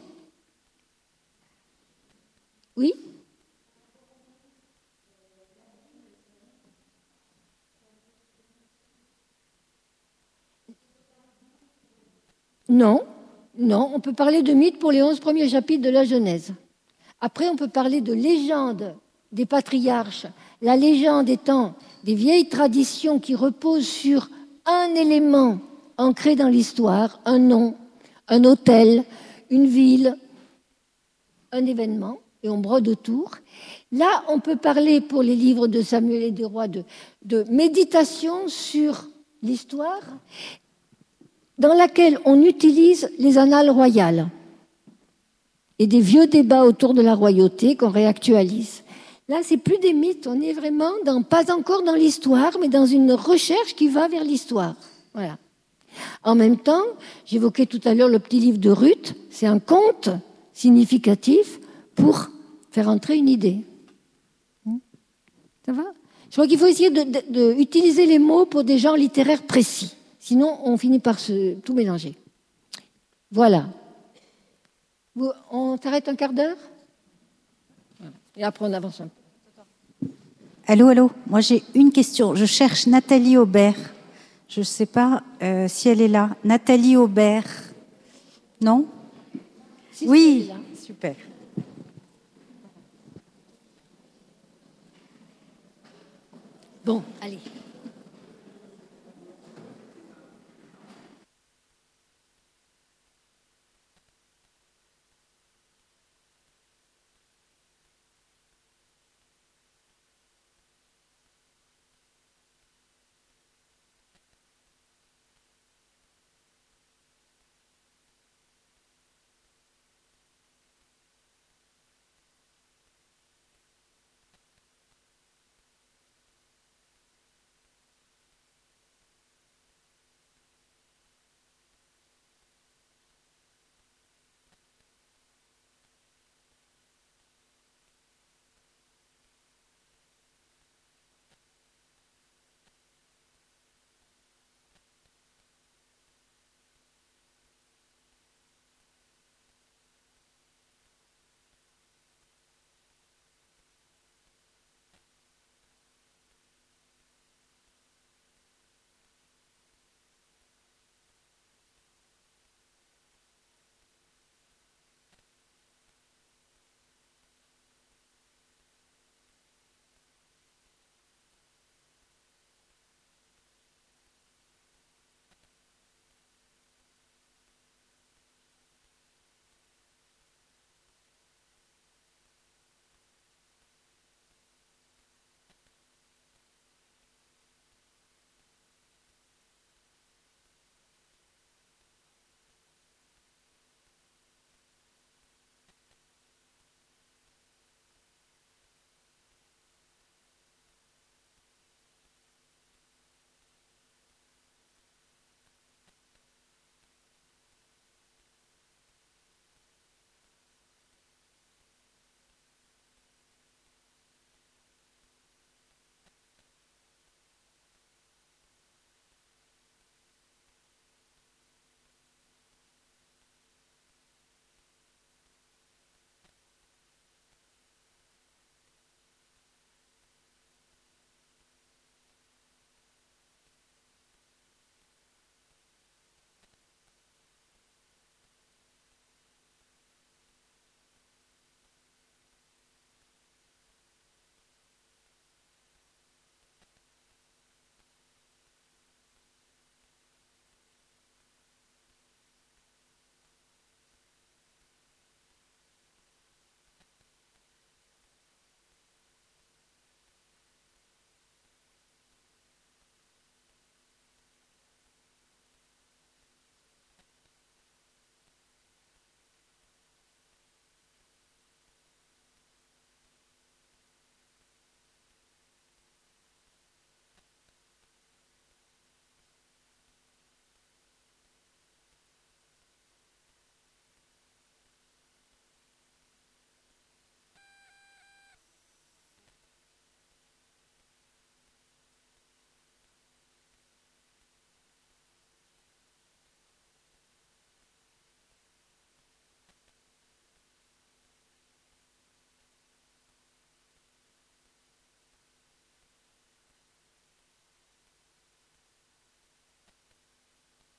Oui? Non, non, on peut parler de mythes pour les onze premiers chapitres de la Genèse. Après, on peut parler de légende des patriarches, la légende étant des vieilles traditions qui reposent sur un élément ancré dans l'histoire, un nom, un autel, une ville, un événement, et on brode autour. Là, on peut parler pour les livres de Samuel et des rois de, de méditation sur l'histoire, dans laquelle on utilise les annales royales et des vieux débats autour de la royauté qu'on réactualise. Là, c'est plus des mythes, on est vraiment dans, pas encore dans l'histoire, mais dans une recherche qui va vers l'histoire. Voilà. En même temps, j'évoquais tout à l'heure le petit livre de Ruth, c'est un conte significatif pour faire entrer une idée. Ça va? Je crois qu'il faut essayer d'utiliser les mots pour des genres littéraires précis. Sinon, on finit par se, tout mélanger. Voilà. Vous, on s'arrête un quart d'heure? Et après, on avance un peu. Allô, allô. Moi, j'ai une question. Je cherche Nathalie Aubert. Je ne sais pas euh, si elle est là. Nathalie Aubert. Non? Si, oui, si, elle est là. Super. Bon, allez.